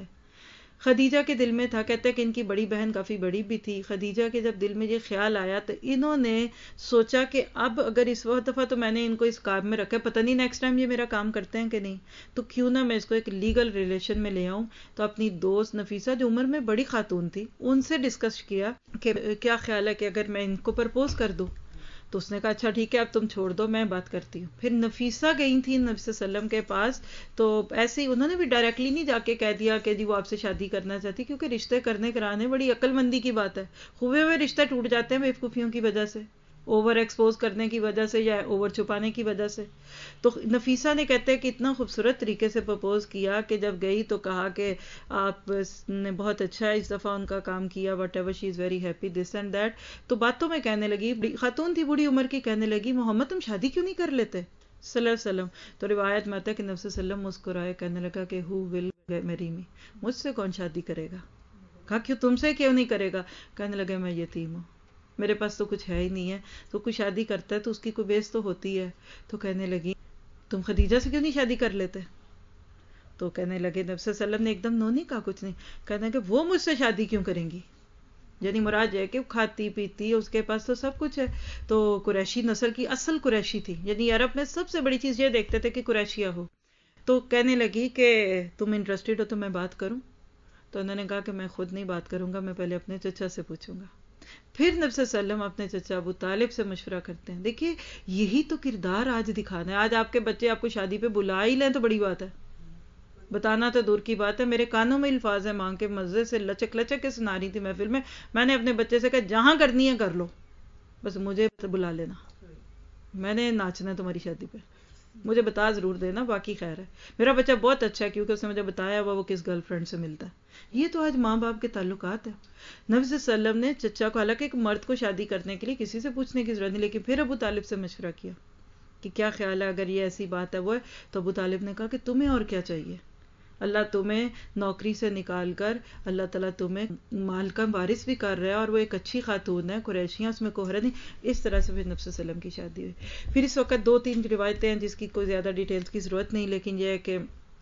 A: خدیجہ کے دل میں تھا. کہتے ہیں کہ ان کی بڑی بہن کافی بڑی بھی تھی. خدیجہ کے جب دل میں یہ خیال آیا تو انہوں نے سوچا کہ اب اگر اس وقت دفعہ تو میں نے ان کو اس کام میں رکھا، پتہ نہیں نیکسٹ ٹائم یہ میرا کام کرتے ہیں کہ نہیں، تو کیوں نہ میں اس کو ایک لیگل ریلیشن میں لے آؤں. تو اپنی دوست نفیسہ جو عمر میں بڑی خاتون تھی، ان سے ڈسکس کیا کہ کیا خیال ہے کہ اگر میں ان کو پرپوز کر دوں. تو اس نے کہا اچھا ٹھیک ہے اب تم چھوڑ دو، میں بات کرتی ہوں. پھر نفیسہ گئی تھی نبی صلی اللہ علیہ وسلم کے پاس، تو ایسے ہی انہوں نے بھی ڈائریکٹلی نہیں جا کے کہہ دیا کہ جی وہ آپ سے شادی کرنا چاہتی، کیونکہ رشتے کرنے کرانے بڑی عقل مندی کی بات ہے. ہوئے ہوئے رشتے ٹوٹ جاتے ہیں بیوقوفیوں کی وجہ سے، اوور ایکسپوز کرنے کی وجہ سے یا اوور چھپانے کی وجہ سے. تو نفیسہ نے کہتے ہیں کہ اتنا خوبصورت طریقے سے پرپوز کیا کہ جب گئی تو کہا کہ آپ نے بہت اچھا اس دفعہ ان کا کام کیا، whatever she is very happy this and that. تو باتوں میں کہنے لگی، خاتون تھی بڑی عمر کی، کہنے لگی محمد تم شادی کیوں نہیں کر لیتے صلی اللہ علیہ وسلم. تو روایت میں آتا ہے کہ نبی صلی اللہ علیہ وسلم مسکرائے، کہنے لگا کہ ہو ول میری می، مجھ سے کون شادی کرے گا. کہا کیوں، تم سے کیوں نہیں کرے گا. کہنے لگے میں یتیم ہوں، میرے پاس تو کچھ ہے ہی نہیں ہے، تو کوئی شادی کرتا ہے تو اس کی کوئی بیس تو ہوتی ہے. تو کہنے لگی تم خدیجہ سے کیوں نہیں شادی کر لیتے. تو کہنے لگے نبی صلی اللہ علیہ وسلم نے ایک دم نو نہیں کہا، کچھ نہیں. کہنے کہ وہ مجھ سے شادی کیوں کریں گی، یعنی مراد یہ ہے کہ کھاتی پیتی اس کے پاس تو سب کچھ ہے. تو قریشی نسل کی اصل قریشی تھی، یعنی عرب میں سب سے بڑی چیز یہ دیکھتے تھے کہ قریشیہ ہو. تو کہنے لگی کہ تم انٹرسٹڈ ہو تو میں بات کروں. تو انہوں نے کہا کہ میں خود نہیں بات کروں گا، میں پہلے اپنے چچا سے پوچھوں گا. پھر نبی صلی اللہ علیہ وسلم اپنے چچا ابو طالب سے مشورہ کرتے ہیں. دیکھیے یہی تو کردار آج دکھانا ہے. آج آپ کے بچے آپ کو شادی پہ بلا ہی لیں تو بڑی بات ہے، بتانا تو دور کی بات ہے. میرے کانوں میں الفاظ ہیں، ماں کے مزے سے لچک لچک کے سنا رہی تھی محفل میں. میں نے اپنے بچے سے کہا جہاں کرنی ہے کر لو، بس مجھے بلا لینا، میں نے ناچنا ہے تمہاری شادی پہ. مجھے بتا ضرور دینا، باقی خیر ہے، میرا بچہ بہت اچھا ہے کیونکہ اس نے مجھے بتایا ہوا وہ کس گرل فرینڈ سے ملتا ہے۔ یہ تو آج ماں باپ کے تعلقات ہیں۔ نبی صلی اللہ علیہ وسلم نے چچا کو، حالانکہ ایک مرد کو شادی کرنے کے لیے کسی سے پوچھنے کی ضرورت نہیں، لیکن پھر ابو طالب سے مشورہ کیا کہ کیا خیال ہے، اگر یہ ایسی بات ہے وہ ہے، تو ابو طالب نے کہا کہ تمہیں اور کیا چاہیے، اللہ تمہیں نوکری سے نکال کر اللہ تعالیٰ تمہیں مال کا وارث بھی کر رہا ہے، اور وہ ایک اچھی خاتون ہے، قریشیاں، اس میں کوئی حرج نہیں۔ اس طرح سے پھر نبی صلی اللہ علیہ وسلم کی شادی ہوئی۔ پھر اس وقت 2-3 روایتیں ہیں جس کی کوئی زیادہ ڈیٹیلز کی ضرورت نہیں، لیکن یہ ہے کہ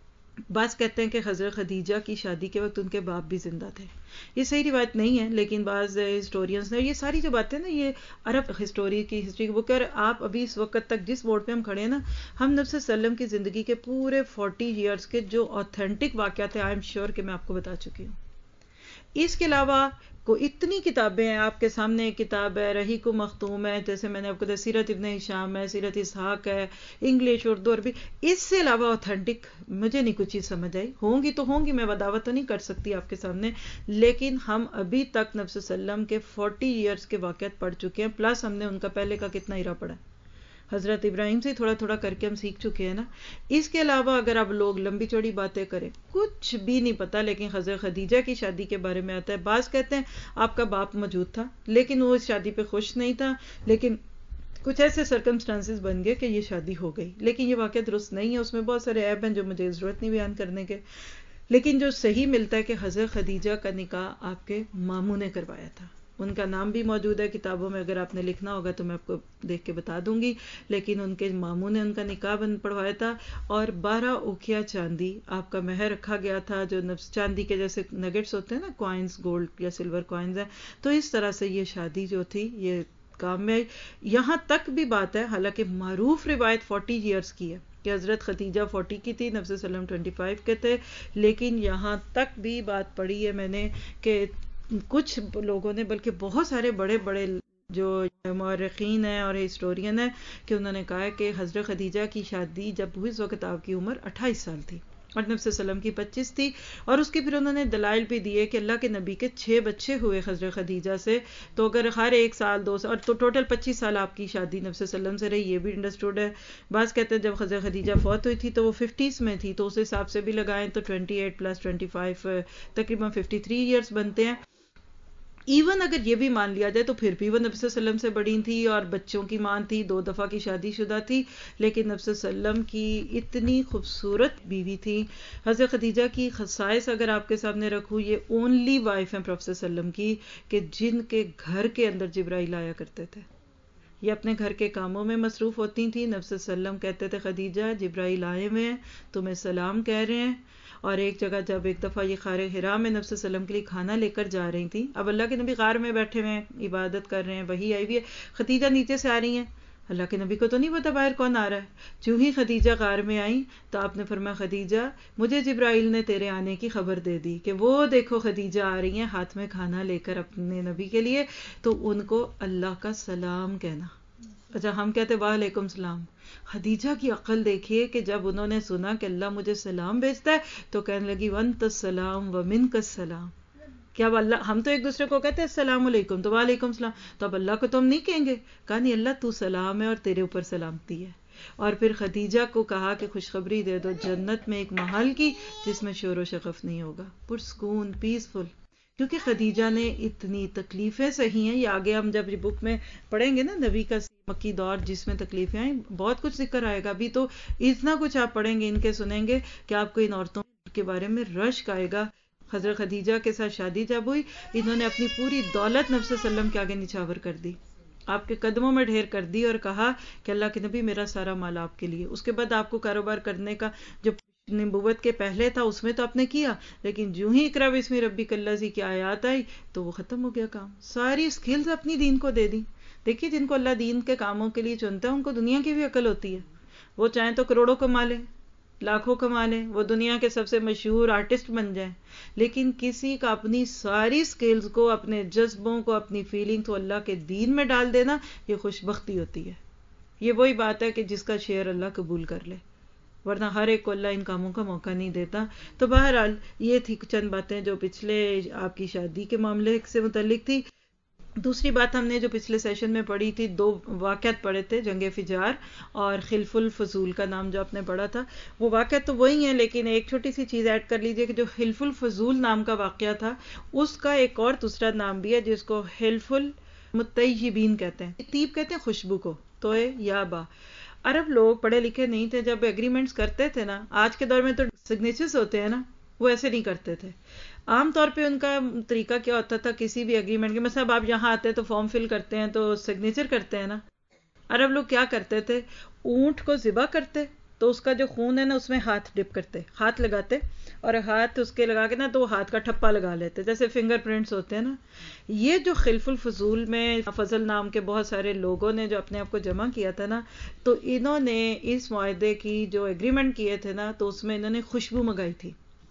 A: بعض کہتے ہیں کہ حضرت خدیجہ کی شادی کے وقت ان کے باپ بھی زندہ تھے۔ یہ صحیح روایت نہیں ہے، لیکن بعض ہسٹورینز نے، یہ ساری جو باتیں نا یہ عرب ہسٹوری کی بک ہے، اور آپ ابھی اس وقت تک جس موڑ پہ ہم کھڑے ہیں نا، ہم نبی صلی اللہ علیہ وسلم کی زندگی کے پورے 40 ایئرز کے جو آتھینٹک واقعات ہیں، آئی ایم شیور کہ میں آپ کو بتا چکی ہوں۔ اس کے علاوہ کو اتنی کتابیں ہیں، آپ کے سامنے ایک کتاب ہے رحیق مختوم ہے، جیسے میں نے آپ کو سیرت ابن ہشام ہے، سیرت اسحاق ہے، انگلش، اردو، عربی۔ اس سے علاوہ اوتھینٹک مجھے نہیں کچھ چیز سمجھ آئی، ہوں گی تو ہوں گی، میں دعوت تو نہیں کر سکتی آپ کے سامنے، لیکن ہم ابھی تک نبی صلی اللہ علیہ وسلم کے 40 ایئرز کے واقعات پڑھ چکے ہیں، پلس ہم نے ان کا پہلے کا کتنا ہیرا پڑھا ہے، حضرت ابراہیم سے تھوڑا تھوڑا کر کے ہم سیکھ چکے ہیں نا۔ اس کے علاوہ اگر اب لوگ لمبی چوڑی باتیں کریں، کچھ بھی نہیں پتا، لیکن حضرت خدیجہ کی شادی کے بارے میں آتا ہے۔ بعض کہتے ہیں آپ کا باپ موجود تھا لیکن وہ اس شادی پہ خوش نہیں تھا، لیکن کچھ ایسے سرکمسٹانسز بن گئے کہ یہ شادی ہو گئی، لیکن یہ واقعہ درست نہیں ہے، اس میں بہت سارے عیب ہیں جو مجھے ضرورت نہیں بیان کرنے کے، لیکن جو صحیح ملتا ہے کہ حضرت خدیجہ کا نکاح آپ کے ماموں نے کروایا تھا۔ ان کا نام بھی موجود ہے کتابوں میں، اگر آپ نے لکھنا ہوگا تو میں آپ کو دیکھ کے بتا دوں گی، لیکن ان کے ماموں نے ان کا نکاح پڑھوایا تھا، اور 12 اوکھیا چاندی آپ کا مہر رکھا گیا تھا، جو چاندی کے جیسے نگٹس ہوتے ہیں نا، کوائنز، گولڈ یا سلور کوائنز ہیں، تو اس طرح سے یہ شادی جو تھی یہ کام میں آئی۔ یہاں تک بھی بات ہے، حالانکہ معروف روایت 40 ایئرز کی ہے کہ حضرت خدیجہ 40 کی تھی، نبی صلی اللہ علیہ وسلم 25 کے تھے، لیکن یہاں تک بھی بات پڑھی ہے میں نے کہ کچھ لوگوں نے، بلکہ بہت سارے بڑے بڑے جو مورخین ہیں اور ہسٹورین ہیں، کہ انہوں نے کہا ہے کہ حضرت خدیجہ کی شادی جب ہوئی اس وقت آپ کی عمر 28 سال تھی اور نبی صلی اللہ علیہ وسلم کی 25 تھی، اور اس کی پھر انہوں نے دلائل بھی دیے کہ اللہ کے نبی کے 6 بچے ہوئے حضرت خدیجہ سے، تو اگر ہر 1 سال 2 سال تو ٹوٹل 25 سال آپ کی شادی نبی صلی اللہ علیہ وسلم سے رہی، یہ بھی انڈرسٹوڈ ہے۔ بعض کہتے ہیں جب حضرت خدیجہ فوت ہوئی تھی تو وہ 50s میں تھی، تو اس حساب سے بھی لگائیں تو 28 + 25 تقریباً 53 ایئرز بنتے ہیں۔ ایون اگر یہ بھی مان لیا جائے تو پھر بھی وہ نبی صلی اللہ علیہ وسلم سے بڑی تھی اور بچوں کی ماں تھی، 2 دفعہ کی شادی شدہ تھی، لیکن نبی صلی اللہ علیہ وسلم کی اتنی خوبصورت بیوی تھی۔ حضرت خدیجہ کی خصائص اگر آپ کے سامنے رکھوں، یہ اونلی وائف ہیں پروفیسر صلی اللہ علیہ وسلم کی کہ جن کے گھر کے اندر جبرائیل آیا کرتے تھے، یہ اپنے گھر کے کاموں میں مصروف ہوتی تھیں، نبی صلی اللہ علیہ وسلم کہتے تھے خدیجہ جبرائیل آئے ہوئے ہیں، تمہیں سلام کہہ رہے ہیں۔ اور ایک جگہ جب ایک دفعہ یہ غار حرا میں نبی صلی اللہ علیہ وسلم کے لیے کھانا لے کر جا رہی تھیں، اب اللہ کے نبی غار میں بیٹھے ہوئے ہیں، عبادت کر رہے ہیں، وحی آئی ہوئی ہے، خدیجہ نیچے سے آ رہی ہیں، اللہ کے نبی کو تو نہیں پتا باہر کون آ رہا ہے، جو ہی خدیجہ غار میں آئیں تو آپ نے فرمایا خدیجہ مجھے جبرائیل نے تیرے آنے کی خبر دے دی کہ وہ دیکھو خدیجہ آ رہی ہیں ہاتھ میں کھانا لے کر اپنے نبی کے لیے، تو ان کو اللہ کا سلام کہنا۔ اچھا ہم کہتے وعلیکم السلام، خدیجہ کی عقل دیکھیے کہ جب انہوں نے سنا کہ اللہ مجھے سلام بھیجتا ہے تو کہنے لگی وانت السلام ومنک السلام، کیا اللہ، ہم تو ایک دوسرے کو کہتے ہیں السلام علیکم تو وعلیکم السلام، تو اب اللہ کو تو ہم نہیں کہیں گے، کہا نہیں اللہ تو سلام ہے اور تیرے اوپر سلامتی ہے۔ اور پھر خدیجہ کو کہا کہ خوشخبری دے دو جنت میں ایک محل کی جس میں شور و شغف نہیں ہوگا، پرسکون، پیسفل، کیونکہ خدیجہ نے اتنی تکلیفیں سہی ہیں، یہ آگے ہم جب یہ بک میں پڑھیں گے نا نبی کا مکی دور جس میں تکلیفیں آئیں، بہت کچھ ذکر آئے گا، ابھی تو اتنا کچھ آپ پڑھیں گے ان کے سنیں گے کہ آپ کو ان عورتوں کے بارے میں رشک آئے گا۔ حضرت خدیجہ کے ساتھ شادی جب ہوئی، انہوں نے اپنی پوری دولت نبی صلی اللہ علیہ وسلم کے آگے نچھاور کر دی، آپ کے قدموں میں ڈھیر کر دی، اور کہا کہ اللہ کے نبی میرا سارا مال آپ کے لیے۔ اس کے بعد آپ کو کاروبار کرنے کا جو نبوت کے پہلے تھا اس میں تو آپ نے کیا، لیکن جو ہی اقرا بسم ربک الذی کی آیات آئی تو وہ ختم ہو گیا کام، ساری سکلز اپنی دین کو دے دی۔ دیکھیے جن کو اللہ دین کے کاموں کے لیے چنتا ہے ان کو دنیا کی بھی عقل ہوتی ہے، وہ چاہیں تو کروڑوں کما لیں، لاکھوں کما لیں، وہ دنیا کے سب سے مشہور آرٹسٹ بن جائیں، لیکن کسی کا اپنی ساری سکلز کو، اپنے جذبوں کو، اپنی فیلنگ کو اللہ کے دین میں ڈال دینا، یہ خوش بختی ہوتی ہے۔ یہ وہی بات ہے کہ جس کا شیئر اللہ قبول کر لے، ورنہ ہر ایک کو اللہ ان کاموں کا موقع نہیں دیتا۔ تو بہرحال یہ تھی چند باتیں جو پچھلے آپ کی شادی کے معاملے سے متعلق تھی۔ دوسری بات ہم نے جو پچھلے سیشن میں پڑھی تھی، 2 واقعات پڑھے تھے، جنگ فجار اور خلف الفضول کا نام جو آپ نے پڑھا تھا، وہ واقعات تو وہی ہیں، لیکن ایک چھوٹی سی چیز ایڈ کر لیجئے کہ جو حلف الفضول نام کا واقعہ تھا، اس کا ایک اور دوسرا نام بھی ہے جس کو حلف المطیبین کہتے ہیں. طیب کہتے ہیں خوشبو کو، توئے یا با. عرب لوگ پڑھے لکھے نہیں تھے، جب ایگریمنٹس کرتے تھے نا، آج کے دور میں تو سگنیچرز ہوتے ہیں نا، وہ ایسے نہیں کرتے تھے. عام طور پہ ان کا طریقہ کیا ہوتا تھا کسی بھی ایگریمنٹ کے، مثلا آپ یہاں آتے ہیں تو فارم فل کرتے ہیں تو سگنیچر کرتے ہیں نا. عرب لوگ کیا کرتے تھے، اونٹ کو ذبح کرتے تو اس کا جو خون ہے نا اس میں ہاتھ ڈپ کرتے، ہاتھ لگاتے، اور ہاتھ اس کے لگا کے نا تو وہ ہاتھ کا ٹھپا لگا لیتے، جیسے فنگر پرنٹس ہوتے ہیں نا. یہ جو خلف الفضول میں فضل نام کے بہت سارے لوگوں نے جو اپنے آپ کو جمع کیا تھا نا، تو انہوں نے اس معاہدے کی جو ایگریمنٹ کیے تھے نا، تو اس میں انہوں نے خوشبو منگائی تھی،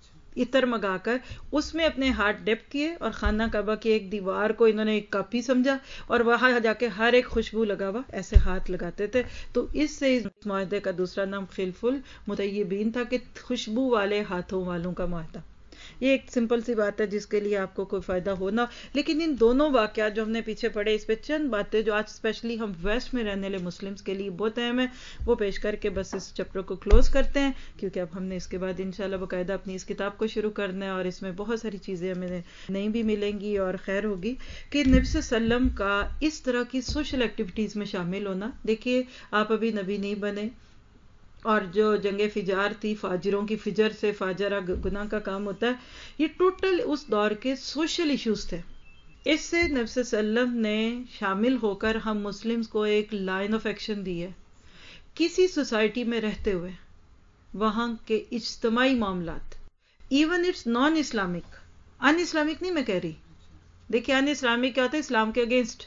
A: عطر منگا کر اس میں اپنے ہاتھ ڈپ کیے، اور خانہ کعبہ کی ایک دیوار کو انہوں نے ایک کاپی سمجھا، اور وہاں جا کے ہر ایک خوشبو لگا ہوا ایسے ہاتھ لگاتے تھے. تو اس سے اس معاہدے کا دوسرا نام خلف المطیبین تھا، کہ خوشبو والے ہاتھوں والوں کا معاہدہ. یہ ایک سمپل سی بات ہے جس کے لیے آپ کو کوئی فائدہ ہونا، لیکن ان دونوں واقعات جو ہم نے پیچھے پڑھے، اس پہ چند باتیں جو آج اسپیشلی ہم ویسٹ میں رہنے والے مسلمز کے لیے بہت اہم ہے، وہ پیش کر کے بس اس چیپٹر کو کلوز کرتے ہیں، کیونکہ اب ہم نے اس کے بعد انشاءاللہ باقاعدہ اپنی اس کتاب کو شروع کرنا ہے، اور اس میں بہت ساری چیزیں ہمیں نئی بھی ملیں گی اور خیر ہوگی کہ نبی صلی اللہ علیہ وسلم کا اس طرح کی سوشل ایکٹیویٹیز میں شامل ہونا. دیکھیے آپ ابھی نبی نہیں بنے، اور جو جنگ فجار تھی، فاجروں کی فجر سے فاجرہ گناہ کا کام ہوتا ہے، یہ ٹوٹل اس دور کے سوشل ایشوز تھے. اس سے نبی صلی اللہ علیہ وسلم نے شامل ہو کر ہم مسلمز کو ایک لائن آف ایکشن دی ہے. کسی سوسائٹی میں رہتے ہوئے وہاں کے اجتماعی معاملات، even it's non Islamic, unislamic نہیں میں کہہ رہی، دیکھیے ان اسلامک کیا ہوتا ہے، اسلام کے اگینسٹ.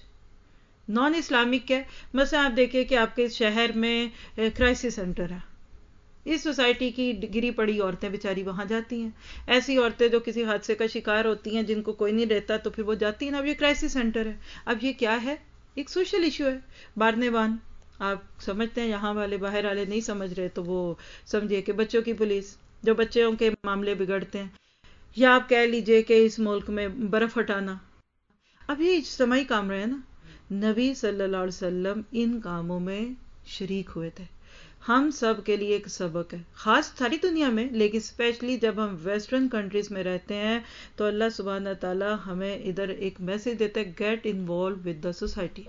A: نان اسلامک کیا ہے، مثلا آپ دیکھیں کہ آپ کے شہر میں کرائسس سینٹر ہے، اس سوسائٹی کی گری پڑی عورتیں بیچاری وہاں جاتی ہیں. ایسی عورتیں جو کسی حادثے کا شکار ہوتی ہیں، جن کو کوئی نہیں رہتا، تو پھر وہ جاتی ہیں نا. اب یہ کرائسس سینٹر ہے، اب یہ کیا ہے، ایک سوشل ایشو ہے. بارنے بان آپ سمجھتے ہیں، یہاں والے باہر والے نہیں سمجھ رہے، تو وہ سمجھیے کہ بچوں کی پولیس، جو بچوں کے معاملے بگڑتے ہیں، یا آپ کہہ لیجئے کہ اس ملک میں برف ہٹانا. اب یہ اجتماعی کام رہے نا، نبی صلی اللہ علیہ وسلم ان کاموں میں شریک ہوئے تھے. ہم سب کے لیے ایک سبق ہے، خاص ساری دنیا میں، لیکن اسپیشلی جب ہم ویسٹرن کنٹریز میں رہتے ہیں تو اللہ سبحانہ تعالی ہمیں ادھر ایک میسج دیتے ہیں، get involve with the society.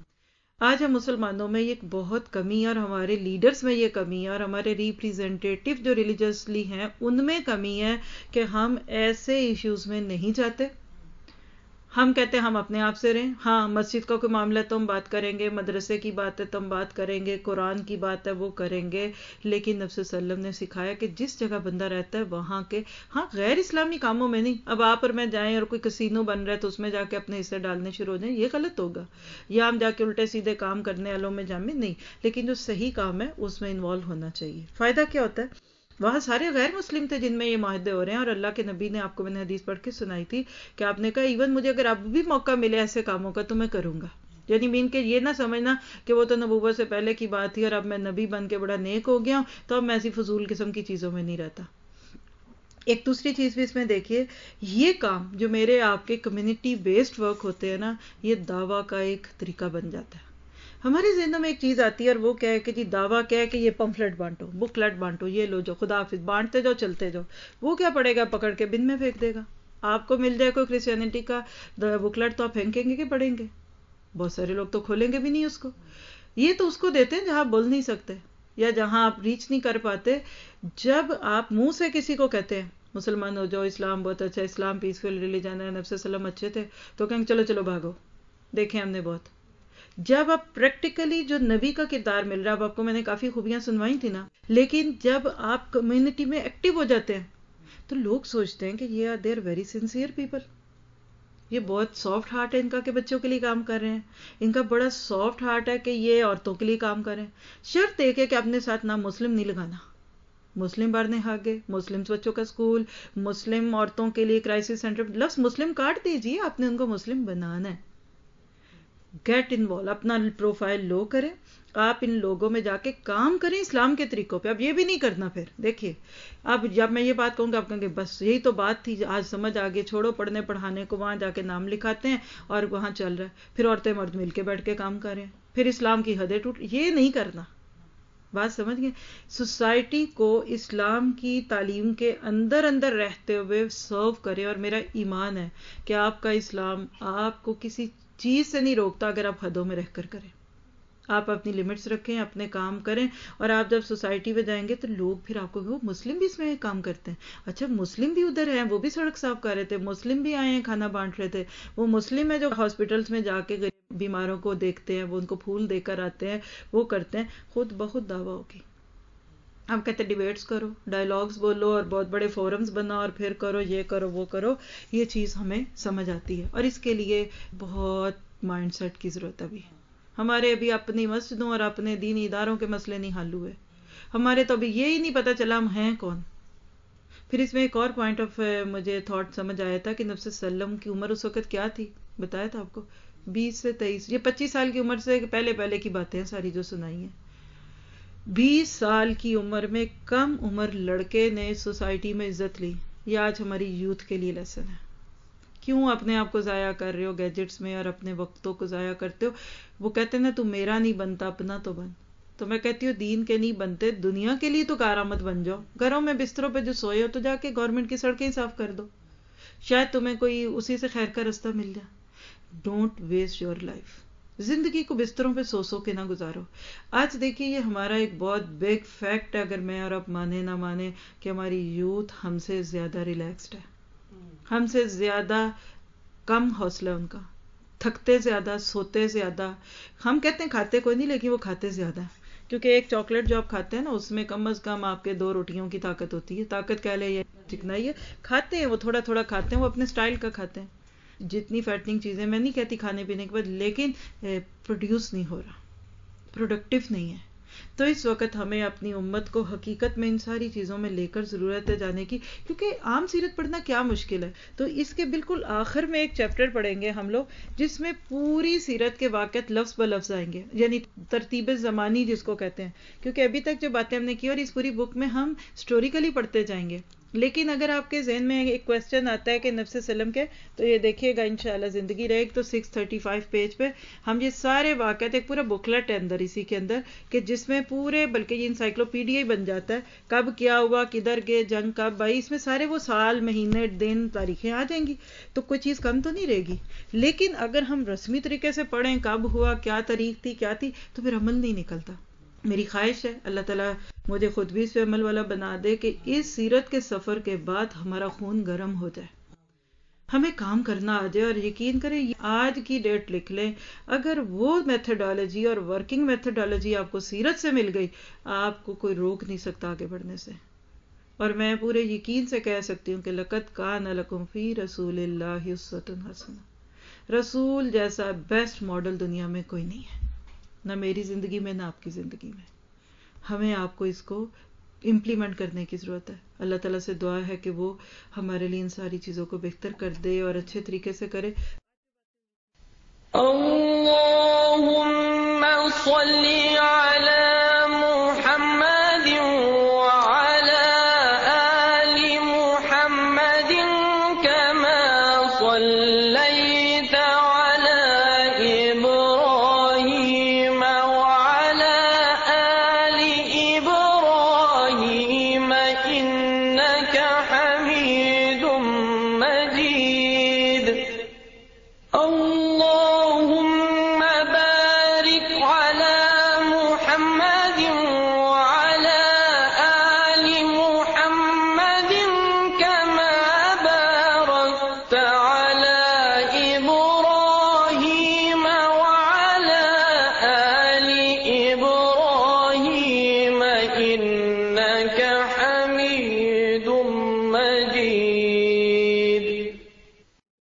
A: آج ہم مسلمانوں میں یہ بہت کمی ہے، اور ہمارے لیڈرز میں یہ کمی ہے، اور ہمارے ریپریزنٹیٹیو جو ریلیجسلی ہیں ان میں کمی ہے کہ ہم ایسے ایشوز میں نہیں جاتے. ہم کہتے ہیں ہم اپنے آپ سے رہیں. ہاں مسجد کا کوئی معاملہ تو ہم بات کریں گے، مدرسے کی بات ہے تو ہم بات کریں گے، قرآن کی بات ہے وہ کریں گے، لیکن نبی صلی اللہ علیہ وسلم نے سکھایا کہ جس جگہ بندہ رہتا ہے وہاں کے، ہاں غیر اسلامی کاموں میں نہیں. اب آپ اور میں جائیں اور کوئی کسینو بن رہا ہے تو اس میں جا کے اپنے حصے ڈالنے شروع ہو جائیں، یہ غلط ہوگا. یا ہم جا کے الٹے سیدھے کام کرنے والوں میں جامع نہیں، لیکن جو صحیح کام ہے اس میں انوالو ہونا چاہیے. فائدہ کیا ہوتا ہے، وہاں سارے غیر مسلم تھے جن میں یہ معاہدے ہو رہے ہیں، اور اللہ کے نبی نے، آپ کو میں نے حدیث پڑھ کے سنائی تھی کہ آپ نے کہا ایون مجھے اگر اب بھی موقع ملے ایسے کاموں کا تو میں کروں گا. یعنی مین کہ یہ نہ سمجھنا کہ وہ تو نبوت سے پہلے کی بات تھی اور اب میں نبی بن کے بڑا نیک ہو گیا ہوں تو اب میں ایسی فضول قسم کی چیزوں میں نہیں رہتا. ایک دوسری چیز بھی اس میں دیکھیے، یہ کام جو میرے آپ کے کمیونٹی بیسڈ ورک ہوتے ہیں نا، یہ دعویٰ کا ایک طریقہ بن جاتا ہے. ہمارے ذہنوں میں ایک چیز آتی ہے اور وہ کیا ہے کہ جی دعویٰ کیا ہے کہ یہ پمفلٹ بانٹو، بکلٹ بانٹو، یہ لو جو خدا حافظ بانٹتے جاؤ چلتے جاؤ. وہ کیا پڑے گا، پکڑ کے بن میں پھینک دے گا. آپ کو مل جائے کوئی کرسچینٹی کا بکلٹ تو آپ پھینکیں گے کہ پڑھیں گے؟ بہت سارے لوگ تو کھولیں گے بھی نہیں اس کو. یہ تو اس کو دیتے ہیں جہاں آپ بول نہیں سکتے یا جہاں آپ ریچ نہیں کر پاتے. جب آپ منہ سے کسی کو کہتے ہیں مسلمان ہو جاؤ، اسلام بہت اچھا، اسلام پیسفل ریلیجن ہے، نبی صلی اللہ علیہ وسلم اچھے تھے، تو کہیں چلو چلو بھاگو، دیکھیں ہم نے بہت. جب آپ پریکٹیکلی جو نبی کا کردار مل رہا ہے، اب آپ کو میں نے کافی خوبیاں سنوائی تھی نا، لیکن جب آپ کمیونٹی میں ایکٹیو ہو جاتے ہیں تو لوگ سوچتے ہیں کہ یہ they are very sincere people, یہ بہت سافٹ ہارٹ ہے ان کا کہ بچوں کے لیے کام کر رہے ہیں، ان کا بڑا سافٹ ہارٹ ہے کہ یہ عورتوں کے لیے کام کر رہے ہیں. شرط ایک ہے کہ اپنے ساتھ نام مسلم نہیں لگانا. مسلم بارنے ہاگے، مسلم بچوں کا اسکول، مسلم عورتوں کے لیے کرائسس سینٹر، لفظ مسلم کاٹ دیجیے، آپ نے ان کو مسلم بنانا ہے. گیٹ انوالو، اپنا پروفائل لو کریں، آپ ان لوگوں میں جا کے کام کریں اسلام کے طریقوں پہ. اب یہ بھی نہیں کرنا. پھر دیکھیے اب جب میں یہ بات کہوں گا آپ کہیں گے بس یہی تو بات تھی، آج سمجھ آگے، چھوڑو پڑھنے پڑھانے کو، وہاں جا کے نام لکھاتے ہیں اور وہاں چل رہا ہے. پھر عورتیں مرد مل کے بیٹھ کے کام کر رہے ہیں، پھر اسلام کی حدیں ٹوٹ. یہ نہیں کرنا. بات سمجھ گئے؟ سوسائٹی کو اسلام کی تعلیم کے اندر اندر رہتے ہوئے سرو کرے. اور میرا ایمان ہے کہ آپ کا اسلام آپ کو کسی چیز سے نہیں روکتا اگر آپ حدوں میں رہ کر کریں. آپ اپنی لمٹس رکھیں، اپنے کام کریں. اور آپ جب سوسائٹی میں جائیں گے تو لوگ پھر آپ کو وہ مسلم بھی اس میں کام کرتے ہیں، اچھا مسلم بھی ادھر ہیں، وہ بھی سڑک صاف کر رہے تھے، مسلم بھی آئے ہیں کھانا بانٹ رہے تھے، وہ مسلم ہیں جو ہاسپٹلس میں جا کے بیماروں کو دیکھتے ہیں، وہ ان کو پھول دے کر آتے ہیں، وہ کرتے ہیں. خود بخود دعویٰ ہوگی. آپ کہتے ہیں ڈیبیٹس کرو، ڈائلاگز بولو اور بہت بڑے فورمز بناؤ اور پھر کرو یہ کرو وہ کرو. یہ چیز ہمیں سمجھ آتی ہے اور اس کے لیے بہت مائنڈ سیٹ کی ضرورت ہے. ابھی ہمارے ابھی اپنی مسجدوں اور اپنے دینی اداروں کے مسئلے نہیں حل ہوئے. ہمارے تو ابھی یہی نہیں پتا چلا ہم ہیں کون. پھر اس میں ایک اور پوائنٹ آف مجھے تھاٹ سمجھ آیا تھا کہ نبی صلی اللہ علیہ وسلم کی عمر اس وقت کیا تھی، بتایا تھا آپ کو 20 سے 23. یہ 25 سال کی عمر سے پہلے کی باتیں ہیں ساری جو سنائی ہیں. 20 سال کی عمر میں کم عمر لڑکے نے سوسائٹی میں عزت لی. یہ آج ہماری یوتھ کے لیے لیسن ہے. کیوں اپنے آپ کو ضائع کر رہے ہو گیجٹس میں اور اپنے وقتوں کو ضائع کرتے ہو؟ وہ کہتے ہیں نا تو میرا نہیں بنتا اپنا تو بن. تو میں کہتی ہوں دین کے نہیں بنتے، دنیا کے لیے تو کارآمد بن جاؤ. گھروں میں بستروں پہ جو سوئے ہو تو جا کے گورنمنٹ کی سڑکیں صاف کر دو، شاید تمہیں کوئی اسی سے خیر کا رستہ مل جائے. Don't waste your life. زندگی کو بستروں پہ سو کے نہ گزارو. آج دیکھیے یہ ہمارا ایک بہت بگ فیکٹ ہے، اگر میں اور آپ مانے نہ مانے، کہ ہماری یوتھ ہم سے زیادہ ریلیکسڈ ہے، ہم سے زیادہ کم حوصلہ ان کا، تھکتے زیادہ، سوتے زیادہ. ہم کہتے ہیں کھاتے کوئی نہیں لیکن وہ کھاتے زیادہ ہے. کیونکہ ایک چاکلیٹ جو آپ کھاتے ہیں نا اس میں کم از کم آپ کے 2 روٹیوں کی طاقت ہوتی ہے. طاقت کہہ لے یا چکنائی ہے. کھاتے ہیں وہ تھوڑا تھوڑا کھاتے ہیں، وہ اپنے سٹائل کا کھاتے ہیں. جتنی فیٹنگ چیزیں میں نہیں کہتی کھانے پینے کے بعد، لیکن پروڈیوس نہیں ہو رہا، پروڈکٹیو نہیں ہے. تو اس وقت ہمیں اپنی امت کو حقیقت میں ان ساری چیزوں میں لے کر ضرورت ہے جانے کی. کیونکہ عام سیرت پڑھنا کیا مشکل ہے. تو اس کے بالکل آخر میں ایک چیپٹر پڑھیں گے ہم لوگ جس میں پوری سیرت کے واقعات لفظ بلفظ آئیں گے، یعنی ترتیب زمانی جس کو کہتے ہیں. کیونکہ ابھی تک جو باتیں ہم نے کی اور اس پوری بک میں ہم ہسٹوریکلی پڑھتے جائیں گے. لیکن اگر آپ کے ذہن میں ایک کویسچن آتا ہے کہ نبی صلی اللہ علیہ وسلم کے، تو یہ دیکھیے گا انشاءاللہ زندگی رہے گی تو 635 پیج پہ ہم یہ سارے واقعات، ایک پورا بکلٹ ہے اندر اسی کے اندر، کہ جس میں پورے، بلکہ یہ انسائکلوپیڈیا ہی بن جاتا ہے، کب کیا ہوا، کدھر گئے، جنگ کب آئی. اس میں سارے وہ سال، مہینے، دن، تاریخیں آ جائیں گی. تو کوئی چیز کم تو نہیں رہے گی. لیکن اگر ہم رسمی طریقے سے پڑھیں کب ہوا، کیا تاریخ تھی، کیا تھی، تو پھر عمل نہیں نکلتا. میری خواہش ہے اللہ تعالیٰ مجھے خود بھی اس پہ عمل والا بنا دے کہ اس سیرت کے سفر کے بعد ہمارا خون گرم ہو جائے، ہمیں کام کرنا آ جائے. اور یقین کریں آج کی ڈیٹ لکھ لیں، اگر وہ میتھڈالوجی اور ورکنگ میتھڈالوجی آپ کو سیرت سے مل گئی، آپ کو کوئی روک نہیں سکتا آگے بڑھنے سے. اور میں پورے یقین سے کہہ سکتی ہوں کہ لقد کان لکم فی رسول اللہ اسوۃ حسنہ. رسول جیسا بیسٹ ماڈل دنیا میں کوئی نہیں ہے، نہ میری زندگی میں نہ آپ کی زندگی میں. ہمیں آپ کو اس کو امپلیمنٹ کرنے کی ضرورت ہے. اللہ تعالیٰ سے دعا ہے کہ وہ ہمارے لیے ان ساری چیزوں کو بہتر کر دے اور اچھے طریقے سے کرے.
B: اللهم صل على